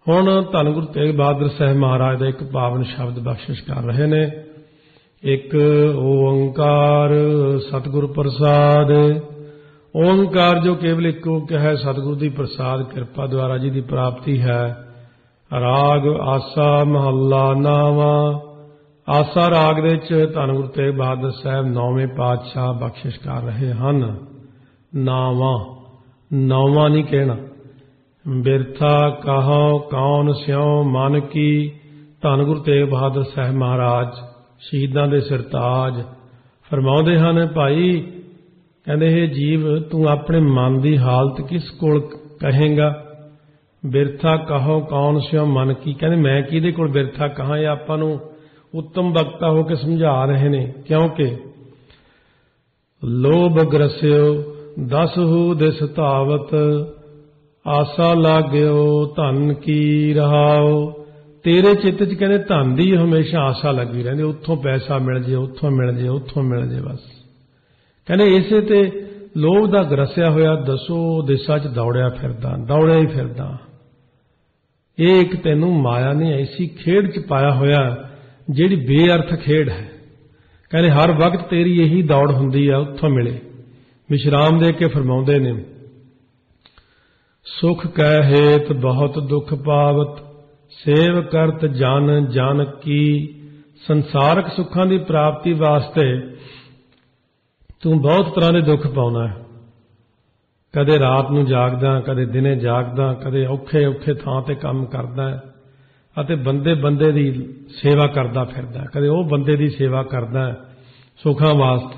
ਹੁਣ ਧੰਨ ਗੁਰੂ ਤੇਗ ਬਹਾਦਰ ਸਾਹਿਬ ਮਹਾਰਾਜ ਦਾ ਇੱਕ ਪਾਵਨ ਸ਼ਬਦ ਬਖਸ਼ਿਸ਼ ਕਰ ਰਹੇ ਨੇ। ਇੱਕ ਓੰਕਾਰ ਸਤਿਗੁਰ ਪ੍ਰਸਾਦ। ਓੰਕਾਰ ਜੋ ਕੇਵਲ ਇੱਕ ਓਕ ਹੈ, ਸਤਿਗੁਰੂ ਦੀ ਪ੍ਰਸਾਦ ਕਿਰਪਾ ਦੁਆਰਾ ਜੀ ਦੀ ਪ੍ਰਾਪਤੀ ਹੈ। ਰਾਗ ਆਸਾ ਮਹੱਲਾ ਨਾਵਾਂ। ਆਸਾ ਰਾਗ ਦੇ ਵਿੱਚ ਧੰਨ ਗੁਰੂ ਤੇਗ ਬਹਾਦਰ ਸਾਹਿਬ ਨੌਵੇਂ ਪਾਤਸ਼ਾਹ ਬਖਸ਼ਿਸ਼ ਕਰ ਰਹੇ ਹਨ। ਨਾਵਾਂ, ਨੌਵਾਂ ਨਹੀਂ ਕਹਿਣਾ। ਬਿਰਥਾ ਕਹੋ ਕੌਣ ਸਿਉ ਮਨ ਕੀ। ਧੰਨ ਗੁਰੂ ਤੇਗ ਬਹਾਦਰ ਸਾਹਿਬ ਮਹਾਰਾਜ ਸ਼ਹੀਦਾਂ ਦੇ ਸਿਰਤਾਜ ਫਰਮਾਉਂਦੇ ਹਨ, ਭਾਈ ਕਹਿੰਦੇ ਇਹ ਜੀਵ ਤੂੰ ਆਪਣੇ ਮਨ ਦੀ ਹਾਲਤ ਕਿਸ ਕੋਲ ਕਹੇਂਗਾ। ਬਿਰਥਾ ਕਹੋ ਕੌਣ ਸਿਉ ਮਨ ਕੀ, ਕਹਿੰਦੇ ਮੈਂ ਕਿਹਦੇ ਕੋਲ ਬਿਰਥਾ ਕਹਾਂ। ਇਹ ਆਪਾਂ ਨੂੰ ਉੱਤਮ ਵਕਤਾ ਹੋ ਕੇ ਸਮਝਾ ਰਹੇ ਨੇ, ਕਿਉਂਕਿ ਲੋਭ ਗ੍ਰਸਿਓ ਦਸਹੂ ਦਿਸ ਧਾਵਤ। ਆਸਾ ਲਾਗਿਓ ਧਨ ਕੀ ਰਹਾਓ। ਤੇਰੇ ਚਿੱਤ 'ਚ ਕਹਿੰਦੇ ਧਨ ਦੀ ਹਮੇਸ਼ਾ ਆਸਾ ਲੱਗੀ ਰਹਿੰਦੀ, ਉੱਥੋਂ ਪੈਸਾ ਮਿਲ ਜੇ, ਉੱਥੋਂ ਮਿਲ ਜੇ, ਉੱਥੋਂ ਮਿਲ ਜੇ। ਬਸ ਕਹਿੰਦੇ ਇਸੇ ਤੇ ਲੋਭ ਦਾ ਗਰਸਿਆ ਹੋਇਆ ਦਸੋ ਦਿਸ਼ਾ 'ਚ ਦੌੜਿਆ ਹੀ ਫਿਰਦਾ। ਇਹ ਇੱਕ ਤੈਨੂੰ ਮਾਇਆ ਨੇ ਐਸੀ ਖੇਡ 'ਚ ਪਾਇਆ ਹੋਇਆ ਜਿਹੜੀ ਬੇਅਰਥ ਖੇਡ ਹੈ। ਕਹਿੰਦੇ ਹਰ ਵਕਤ ਤੇਰੀ ਇਹੀ ਦੌੜ ਹੁੰਦੀ ਆ, ਉੱਥੋਂ ਮਿਲੇ। ਵਿਸ਼ਰਾਮ ਦੇ ਕੇ ਫਰਮਾਉਂਦੇ ਨੇ, ਸੁਖ ਕੈ ਹੇਤ ਬਹੁਤ ਦੁੱਖ ਪਾਵਤ। ਸੇਵ ਕਰਤ ਜਨ ਜਨ ਕੀ। ਸੰਸਾਰਕ ਸੁੱਖਾਂ ਦੀ ਪ੍ਰਾਪਤੀ ਵਾਸਤੇ ਤੂੰ ਬਹੁਤ ਤਰ੍ਹਾਂ ਦੇ ਦੁੱਖ ਪਾਉਣਾ ਹੈ। ਕਦੇ ਰਾਤ ਨੂੰ ਜਾਗਦਾ, ਕਦੇ ਦਿਨੇ ਜਾਗਦਾ, ਕਦੇ ਔਖੇ ਔਖੇ ਥਾਂ ਤੇ ਕੰਮ ਕਰਦਾ ਹੈ ਅਤੇ ਬੰਦੇ ਦੀ ਸੇਵਾ ਕਰਦਾ ਫਿਰਦਾ, ਕਦੇ ਉਹ ਬੰਦੇ ਦੀ ਸੇਵਾ ਕਰਦਾ ਹੈ ਸੁੱਖਾਂ ਵਾਸਤੇ।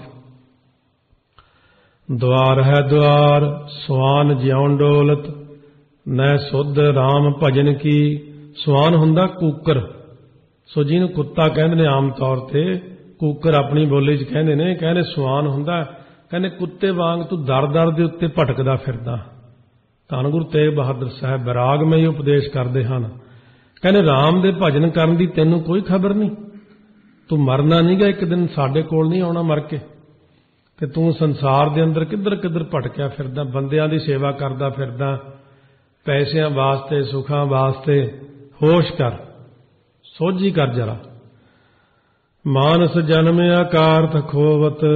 ਦੁਆਰ ਹੈ ਦੁਆਰ ਸੁਆਨ ਜਿਉਣ ਡੋਲਤ। ਨੈ ਸੁਧ ਰਾਮ ਭਜਨ ਕੀ। ਸੁਆਨ ਹੁੰਦਾ ਕੂਕਰ, ਸੋ ਜਿਹਨੂੰ ਕੁੱਤਾ ਕਹਿੰਦੇ ਨੇ ਆਮ ਤੌਰ ਤੇ, ਕੂਕਰ ਆਪਣੀ ਬੋਲੀ 'ਚ ਕਹਿੰਦੇ ਨੇ। ਕਹਿੰਦੇ ਸੁਆਨ ਹੁੰਦਾ, ਕਹਿੰਦੇ ਕੁੱਤੇ ਵਾਂਗ ਤੂੰ ਦਰ ਦਰ ਦੇ ਉੱਤੇ ਭਟਕਦਾ ਫਿਰਦਾ। ਧੰਨ ਗੁਰੂ ਤੇਗ ਬਹਾਦਰ ਸਾਹਿਬ ਬੈਰਾਗਮਈ ਉਪਦੇਸ਼ ਕਰਦੇ ਹਨ। ਕਹਿੰਦੇ ਰਾਮ ਦੇ ਭਜਨ ਕਰਨ ਦੀ ਤੈਨੂੰ ਕੋਈ ਖਬਰ ਨਹੀਂ। ਤੂੰ ਮਰਨਾ ਨਹੀਂਗਾ, ਇੱਕ ਦਿਨ ਸਾਡੇ ਕੋਲ ਨਹੀਂ ਆਉਣਾ ਮਰ ਕੇ। ਤੇ ਤੂੰ ਸੰਸਾਰ ਦੇ ਅੰਦਰ ਕਿੱਧਰ ਕਿੱਧਰ ਭਟਕਿਆ ਫਿਰਦਾ, ਬੰਦਿਆਂ ਦੀ ਸੇਵਾ ਕਰਦਾ ਫਿਰਦਾ, ਪੈਸਿਆਂ ਵਾਸਤੇ, ਸੁੱਖਾਂ ਵਾਸਤੇ। ਹੋਸ਼ ਕਰ, ਸੋਝੀ ਕਰ ਜਰਾ। ਮਾਨਸ ਜਨਮ ਆਕਾਰਤ ਖੋਵਤ।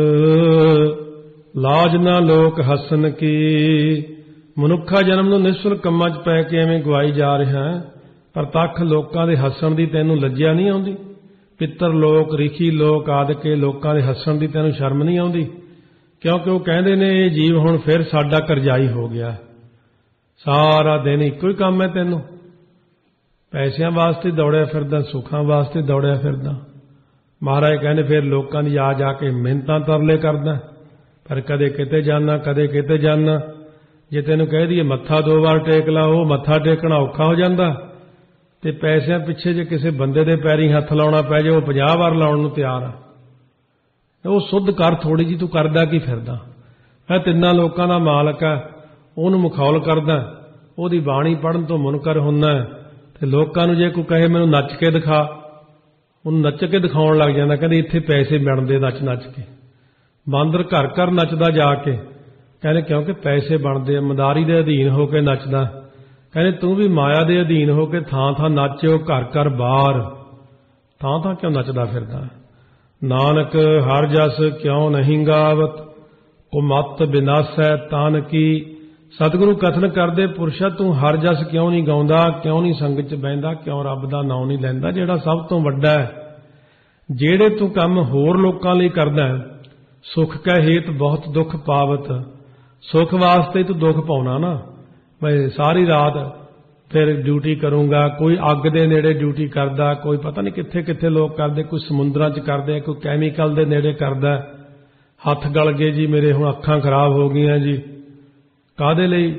ਲਾਜ ਨਾ ਲੋਕ ਹਸਨ ਕੀ। ਮਨੁੱਖਾ ਜਨਮ ਨੂੰ ਨਿਸਫਲ ਕੰਮਾਂ 'ਚ ਪੈ ਕੇ ਐਵੇਂ ਗਵਾਈ ਜਾ ਰਿਹਾ ਹੈ, ਪਰ ਤੱਕ ਲੋਕਾਂ ਦੇ ਹੱਸਣ ਦੀ ਤੈਨੂੰ ਲੱਜਿਆ ਨਹੀਂ ਆਉਂਦੀ। ਪਿੱਤਰ ਲੋਕ, ਰਿਖੀ ਲੋਕ ਆਦਿਕੇ ਲੋਕਾਂ ਦੇ ਹੱਸਣ ਦੀ ਤੈਨੂੰ ਸ਼ਰਮ ਨਹੀਂ ਆਉਂਦੀ, ਕਿਉਂਕਿ ਉਹ ਕਹਿੰਦੇ ਨੇ ਇਹ ਜੀਵ ਹੁਣ ਫਿਰ ਸਾਡਾ ਕਰਜ਼ਾਈ ਹੋ ਗਿਆ। ਸਾਰਾ ਦਿਨ ਇੱਕੋ ਹੀ ਕੰਮ ਹੈ ਤੈਨੂੰ, ਪੈਸਿਆਂ ਵਾਸਤੇ ਦੌੜਿਆ ਫਿਰਦਾ, ਸੁੱਖਾਂ ਵਾਸਤੇ ਦੌੜਿਆ ਫਿਰਦਾ। ਮਹਾਰਾਜ ਕਹਿੰਦੇ ਫਿਰ ਲੋਕਾਂ ਦੀ ਆ ਜਾ ਕੇ ਮਿਹਨਤਾਂ ਤਰਲੇ ਕਰਦਾ, ਪਰ ਕਦੇ ਕਿਤੇ ਜਾਣਾ, ਕਦੇ ਕਿਤੇ ਜਾਣਾ। ਜੇ ਤੈਨੂੰ ਕਹਿ ਦਈਏ ਮੱਥਾ 2 ਵਾਰ ਟੇਕ ਲਾ, ਉਹ ਮੱਥਾ ਟੇਕਣਾ ਔਖਾ ਹੋ ਜਾਂਦਾ। ਤੇ ਪੈਸਿਆਂ ਪਿੱਛੇ ਜੇ ਕਿਸੇ ਬੰਦੇ ਦੇ ਪੈਰੀਂ ਹੱਥ ਲਾਉਣਾ ਪੈ ਜਾਏ, ਉਹ 50 ਵਾਰ ਲਾਉਣ ਨੂੰ ਤਿਆਰ ਆ। ਉਹ ਸੁੱਧ ਕਰ ਥੋੜੀ ਜੀ, ਤੂੰ ਕਰਦਾ ਕੀ ਫਿਰਦਾ। ਮੈਂ ਤਿੰਨਾਂ ਲੋਕਾਂ ਦਾ ਮਾਲਕ ਆ, ਉਹਨੂੰ ਮਖੌਲ ਕਰਦਾ, ਉਹਦੀ ਬਾਣੀ ਪੜ੍ਹਨ ਤੋਂ ਮੁਨਕਰ ਹੁੰਦਾ। ਤੇ ਲੋਕਾਂ ਨੂੰ ਜੇ ਕੋਈ ਕਹੇ ਮੈਨੂੰ ਨੱਚ ਕੇ ਦਿਖਾ, ਉਹਨੂੰ ਨੱਚ ਕੇ ਦਿਖਾਉਣ ਲੱਗ ਜਾਂਦਾ। ਕਹਿੰਦੇ ਇੱਥੇ ਪੈਸੇ ਬਣਦੇ ਨੱਚ ਕੇ। ਬਾਂਦਰ ਘਰ ਘਰ ਨੱਚਦਾ ਜਾ ਕੇ, ਕਹਿੰਦੇ ਕਿਉਂਕਿ ਪੈਸੇ ਬਣਦੇ ਆ। ਮਦਾਰੀ ਦੇ ਅਧੀਨ ਹੋ ਕੇ ਨੱਚਦਾ। ਕਹਿੰਦੇ ਤੂੰ ਵੀ ਮਾਇਆ ਦੇ ਅਧੀਨ ਹੋ ਕੇ ਥਾਂ ਥਾਂ ਨੱਚਿਓ, ਘਰ ਘਰ ਬਾਹਰ, ਥਾਂ ਥਾਂ ਕਿਉਂ ਨੱਚਦਾ ਫਿਰਦਾ। ਨਾਨਕ ਹਰ ਜਸ ਕਿਉਂ ਨਹੀਂ ਗਾਵਤ। ਕੁਮਤ ਬਿਨਾਸੈ ਤਨ ਕੀ। ਸਤਿਗੁਰੂ ਕਥਨ ਕਰਦੇ, ਪੁਰਸ਼ਾ ਤੂੰ ਹਰ ਜਸ ਕਿਉਂ ਨਹੀਂ ਗਾਉਂਦਾ, ਕਿਉਂ ਨਹੀਂ ਸੰਗਤ 'ਚ ਬਹਿੰਦਾ, ਕਿਉਂ ਰੱਬ ਦਾ ਨਾਮ ਨਹੀਂ ਲੈਂਦਾ ਜਿਹੜਾ ਸਭ ਤੋਂ ਵੱਡਾ ਹੈ। ਜਿਹੜੇ ਤੂੰ ਕੰਮ ਹੋਰ ਲੋਕਾਂ ਲਈ ਕਰਦਾ, ਸੁਖ ਕੈ ਹੇਤ ਬਹੁਤ ਦੁੱਖ ਪਾਵਤ। ਸੁਖ ਵਾਸਤੇ ਤੂੰ ਦੁੱਖ ਪਾਉਣਾ ਨਾ। ਮੈਂ ਸਾਰੀ ਰਾਤ ਫਿਰ ਡਿਊਟੀ ਕਰੂੰਗਾ, ਕੋਈ ਅੱਗ ਦੇ ਨੇੜੇ ਡਿਊਟੀ ਕਰਦਾ, ਕੋਈ ਪਤਾ ਨਹੀਂ ਕਿੱਥੇ ਕਿੱਥੇ ਲੋਕ ਕਰਦੇ, ਕੋਈ ਸਮੁੰਦਰਾਂ 'ਚ ਕਰਦੇ, ਕੋਈ ਕੈਮੀਕਲ ਦੇ ਨੇੜੇ ਕਰਦਾ। ਹੱਥ ਗਲ ਗਏ ਜੀ ਮੇਰੇ, ਹੁਣ ਅੱਖਾਂ ਖਰਾਬ ਹੋ ਗਈਆਂ ਜੀ। ਕਾਹਦੇ ਲਈ?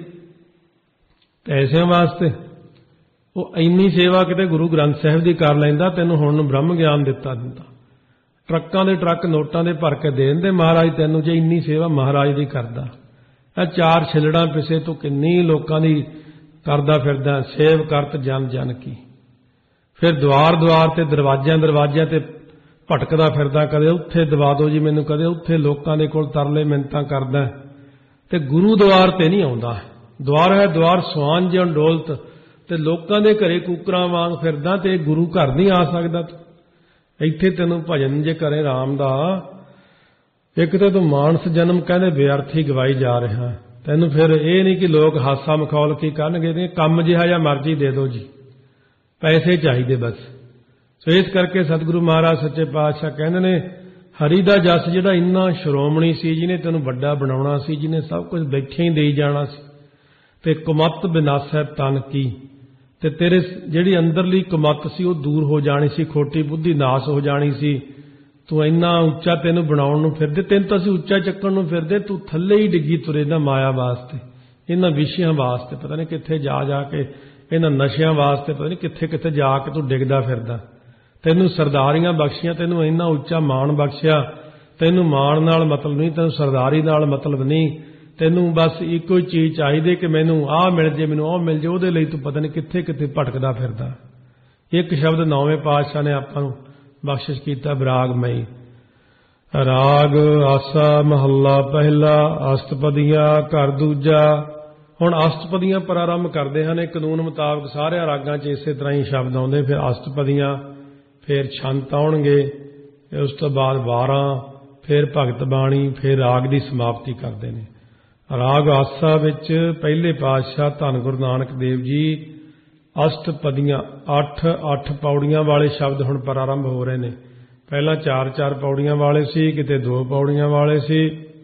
ਪੈਸਿਆਂ ਵਾਸਤੇ। ਉਹ ਇੰਨੀ ਸੇਵਾ ਕਿਤੇ ਗੁਰੂ ਗ੍ਰੰਥ ਸਾਹਿਬ ਦੀ ਕਰ ਲੈਂਦਾ, ਤੈਨੂੰ ਹੁਣ ਨੂੰ ਬ੍ਰਹਮ ਗਿਆਨ ਦਿੱਤਾ ਦਿੰਦਾ। ਟਰੱਕਾਂ ਦੇ ਟਰੱਕ ਨੋਟਾਂ ਦੇ ਭਰ ਕੇ ਦੇ ਦਿੰਦੇ ਮਹਾਰਾਜ ਤੈਨੂੰ, ਜੇ ਇੰਨੀ ਸੇਵਾ ਮਹਾਰਾਜ ਦੀ ਕਰਦਾ। ਇਹ 4 ਛਿਲੜਾਂ ਪਿੱਛੇ ਤੂੰ ਕਿੰਨੀ ਲੋਕਾਂ ਦੀ ਕਰਦਾ ਫਿਰਦਾ। ਸੇਵ ਕਰਤ ਜਨ ਜਨ ਕੀ। ਫਿਰ ਦੁਆਰ ਦੁਆਰ ਤੇ, ਦਰਵਾਜ਼ਿਆਂ ਤੇ ਭਟਕਦਾ ਫਿਰਦਾ, ਕਦੇ ਉੱਥੇ ਦਵਾ ਦਿਓ ਜੀ ਮੈਨੂੰ, ਕਦੇ ਉੱਥੇ ਲੋਕਾਂ ਦੇ ਕੋਲ ਤਰਲੇ ਮਿੰਨਤਾਂ ਕਰਦਾ। ਤੇ ਗੁਰੂ ਦੁਆਰ ਤੇ ਨਹੀਂ ਆਉਂਦਾ। ਦੁਆਰ ਹੈ ਦੁਆਰ ਸੁਆਨ ਜਿਉਂ ਡੋਲਤ। ਤੇ ਲੋਕਾਂ ਦੇ ਘਰੇ ਕੂਕਰਾਂ ਵਾਂਗ ਫਿਰਦਾ ਤੇ ਗੁਰੂ ਘਰ ਨਹੀਂ ਆ ਸਕਦਾ ਤੂੰ। ਇੱਥੇ ਤੈਨੂੰ ਭਜਨ ਜੇ ਕਰੇ ਰਾਮ ਦਾ, ਇੱਕ ਤਾਂ ਤੂੰ ਮਾਨਸ ਜਨਮ ਕਹਿੰਦੇ ਵਿਅਰਥੀ ਗਵਾਈ ਜਾ ਰਿਹਾ। ਤੈਨੂੰ ਫਿਰ ਇਹ ਨਹੀਂ ਕਿ ਲੋਕ ਹਾਸਾ ਮਖੌਲ ਕੀ ਕਰਨਗੇ, ਤੇ ਕੰਮ ਜਿਹਾ ਜਾਂ ਮਰਜ਼ੀ ਦੇ ਦਿਓ ਜੀ, ਪੈਸੇ ਚਾਹੀਦੇ ਬਸ। ਸੋ ਇਸ ਕਰਕੇ ਸਤਿਗੁਰੂ ਮਹਾਰਾਜ ਸੱਚੇ ਪਾਤਸ਼ਾਹ ਕਹਿੰਦੇ ਨੇ, ਹਰੀ ਦਾ ਜਸ ਜਿਹੜਾ ਇੰਨਾ ਸ਼੍ਰੋਮਣੀ ਸੀ, ਜਿਹਨੇ ਤੈਨੂੰ ਵੱਡਾ ਬਣਾਉਣਾ ਸੀ, ਜਿਹਨੇ ਸਭ ਕੁਝ ਬੈਠੇ ਹੀ ਦੇਈ ਜਾਣਾ ਸੀ, ਤੇ ਕੁਮੱਤ ਵਿਨਾਸ਼ੈ ਤਨ ਕੀ, ਤੇ ਤੇਰੇ ਜਿਹੜੀ ਅੰਦਰਲੀ ਕੁਮੱਤ ਸੀ ਉਹ ਦੂਰ ਹੋ ਜਾਣੀ ਸੀ, ਖੋਟੀ ਬੁੱਧੀ ਨਾਸ ਹੋ ਜਾਣੀ ਸੀ। ਤੂੰ ਇੰਨਾ ਉੱਚਾ ਤੈਨੂੰ ਬਣਾਉਣ ਨੂੰ ਫਿਰਦੇ, ਤੈਨੂੰ ਤਾਂ ਅਸੀਂ ਉੱਚਾ ਚੱਕਣ ਨੂੰ ਫਿਰਦੇ, ਤੂੰ ਥੱਲੇ ਹੀ ਡਿੱਗੀ ਤੁਰੇ ਇਹਨਾਂ ਮਾਇਆ ਵਾਸਤੇ, ਇਹਨਾਂ ਵਿਸ਼ਿਆਂ ਵਾਸਤੇ, ਪਤਾ ਨਹੀਂ ਕਿੱਥੇ ਜਾ ਜਾ ਕੇ, ਇਹਨਾਂ ਨਸ਼ਿਆਂ ਵਾਸਤੇ ਪਤਾ ਨਹੀਂ ਕਿੱਥੇ ਕਿੱਥੇ ਜਾ ਕੇ ਤੂੰ ਡਿੱਗਦਾ ਫਿਰਦਾ। ਤੈਨੂੰ ਸਰਦਾਰੀਆਂ ਬਖਸ਼ੀਆਂ, ਤੈਨੂੰ ਇੰਨਾ ਉੱਚਾ ਮਾਣ ਬਖਸ਼ਿਆ, ਤੈਨੂੰ ਮਾਣ ਨਾਲ ਮਤਲਬ ਨਹੀਂ, ਤੈਨੂੰ ਸਰਦਾਰੀ ਨਾਲ ਮਤਲਬ ਨਹੀਂ, ਤੈਨੂੰ ਬਸ ਇੱਕੋ ਹੀ ਚੀਜ਼ ਚਾਹੀਦੀ ਕਿ ਮੈਨੂੰ ਆਹ ਮਿਲ ਜੇ, ਮੈਨੂੰ ਉਹ ਮਿਲ ਜੇ, ਉਹਦੇ ਲਈ ਤੂੰ ਪਤਾ ਨਹੀਂ ਕਿੱਥੇ ਕਿੱਥੇ ਭਟਕਦਾ ਫਿਰਦਾ। ਇੱਕ ਸ਼ਬਦ ਨੌਵੇਂ ਪਾਤਸ਼ਾਹ ਨੇ ਆਪਾਂ ਨੂੰ ਬਖਸ਼ਿਸ਼ ਕੀਤਾ, ਵਿਰਾਗਮਈ। ਰਾਗ ਆਸਾ ਮਹੱਲਾ ਪਹਿਲਾ, ਅਸ਼ਟਪਦੀਆਂ ਘਰ ਦੂਜਾ। ਹੁਣ ਅਸ਼ਟਪਦੀਆਂ ਪ੍ਰਾਰੰਭ ਕਰਦੇ ਹਨ। ਇਹ ਕਾਨੂੰਨ ਮੁਤਾਬਕ ਸਾਰਿਆਂ ਰਾਗਾਂ 'ਚ ਇਸੇ ਤਰ੍ਹਾਂ ਹੀ ਸ਼ਬਦ ਆਉਂਦੇ, ਫਿਰ ਅਸ਼ਟਪਦੀਆਂ, ਫਿਰ ਛੰਤ ਆਉਣਗੇ, ਉਸ ਤੋਂ ਬਾਅਦ 12, ਫਿਰ ਭਗਤ ਬਾਣੀ, ਫਿਰ ਰਾਗ ਦੀ ਸਮਾਪਤੀ ਕਰਦੇ ਨੇ। ਰਾਗ ਆਸਾ ਵਿੱਚ ਪਹਿਲੇ ਪਾਤਸ਼ਾਹ ਧੰਨ ਗੁਰੂ ਨਾਨਕ ਦੇਵ ਜੀ ਅਸ਼ਟਪਦੀਆਂ 8 ਪੌੜੀਆਂ ਵਾਲੇ ਸ਼ਬਦ ਹੁਣ ਪ੍ਰਾਰੰਭ ਹੋ ਰਹੇ ਨੇ। ਪਹਿਲਾਂ 4 ਪੌੜੀਆਂ ਵਾਲੇ ਸੀ, ਕਿਤੇ 2 ਪੌੜੀਆਂ ਵਾਲੇ ਸੀ,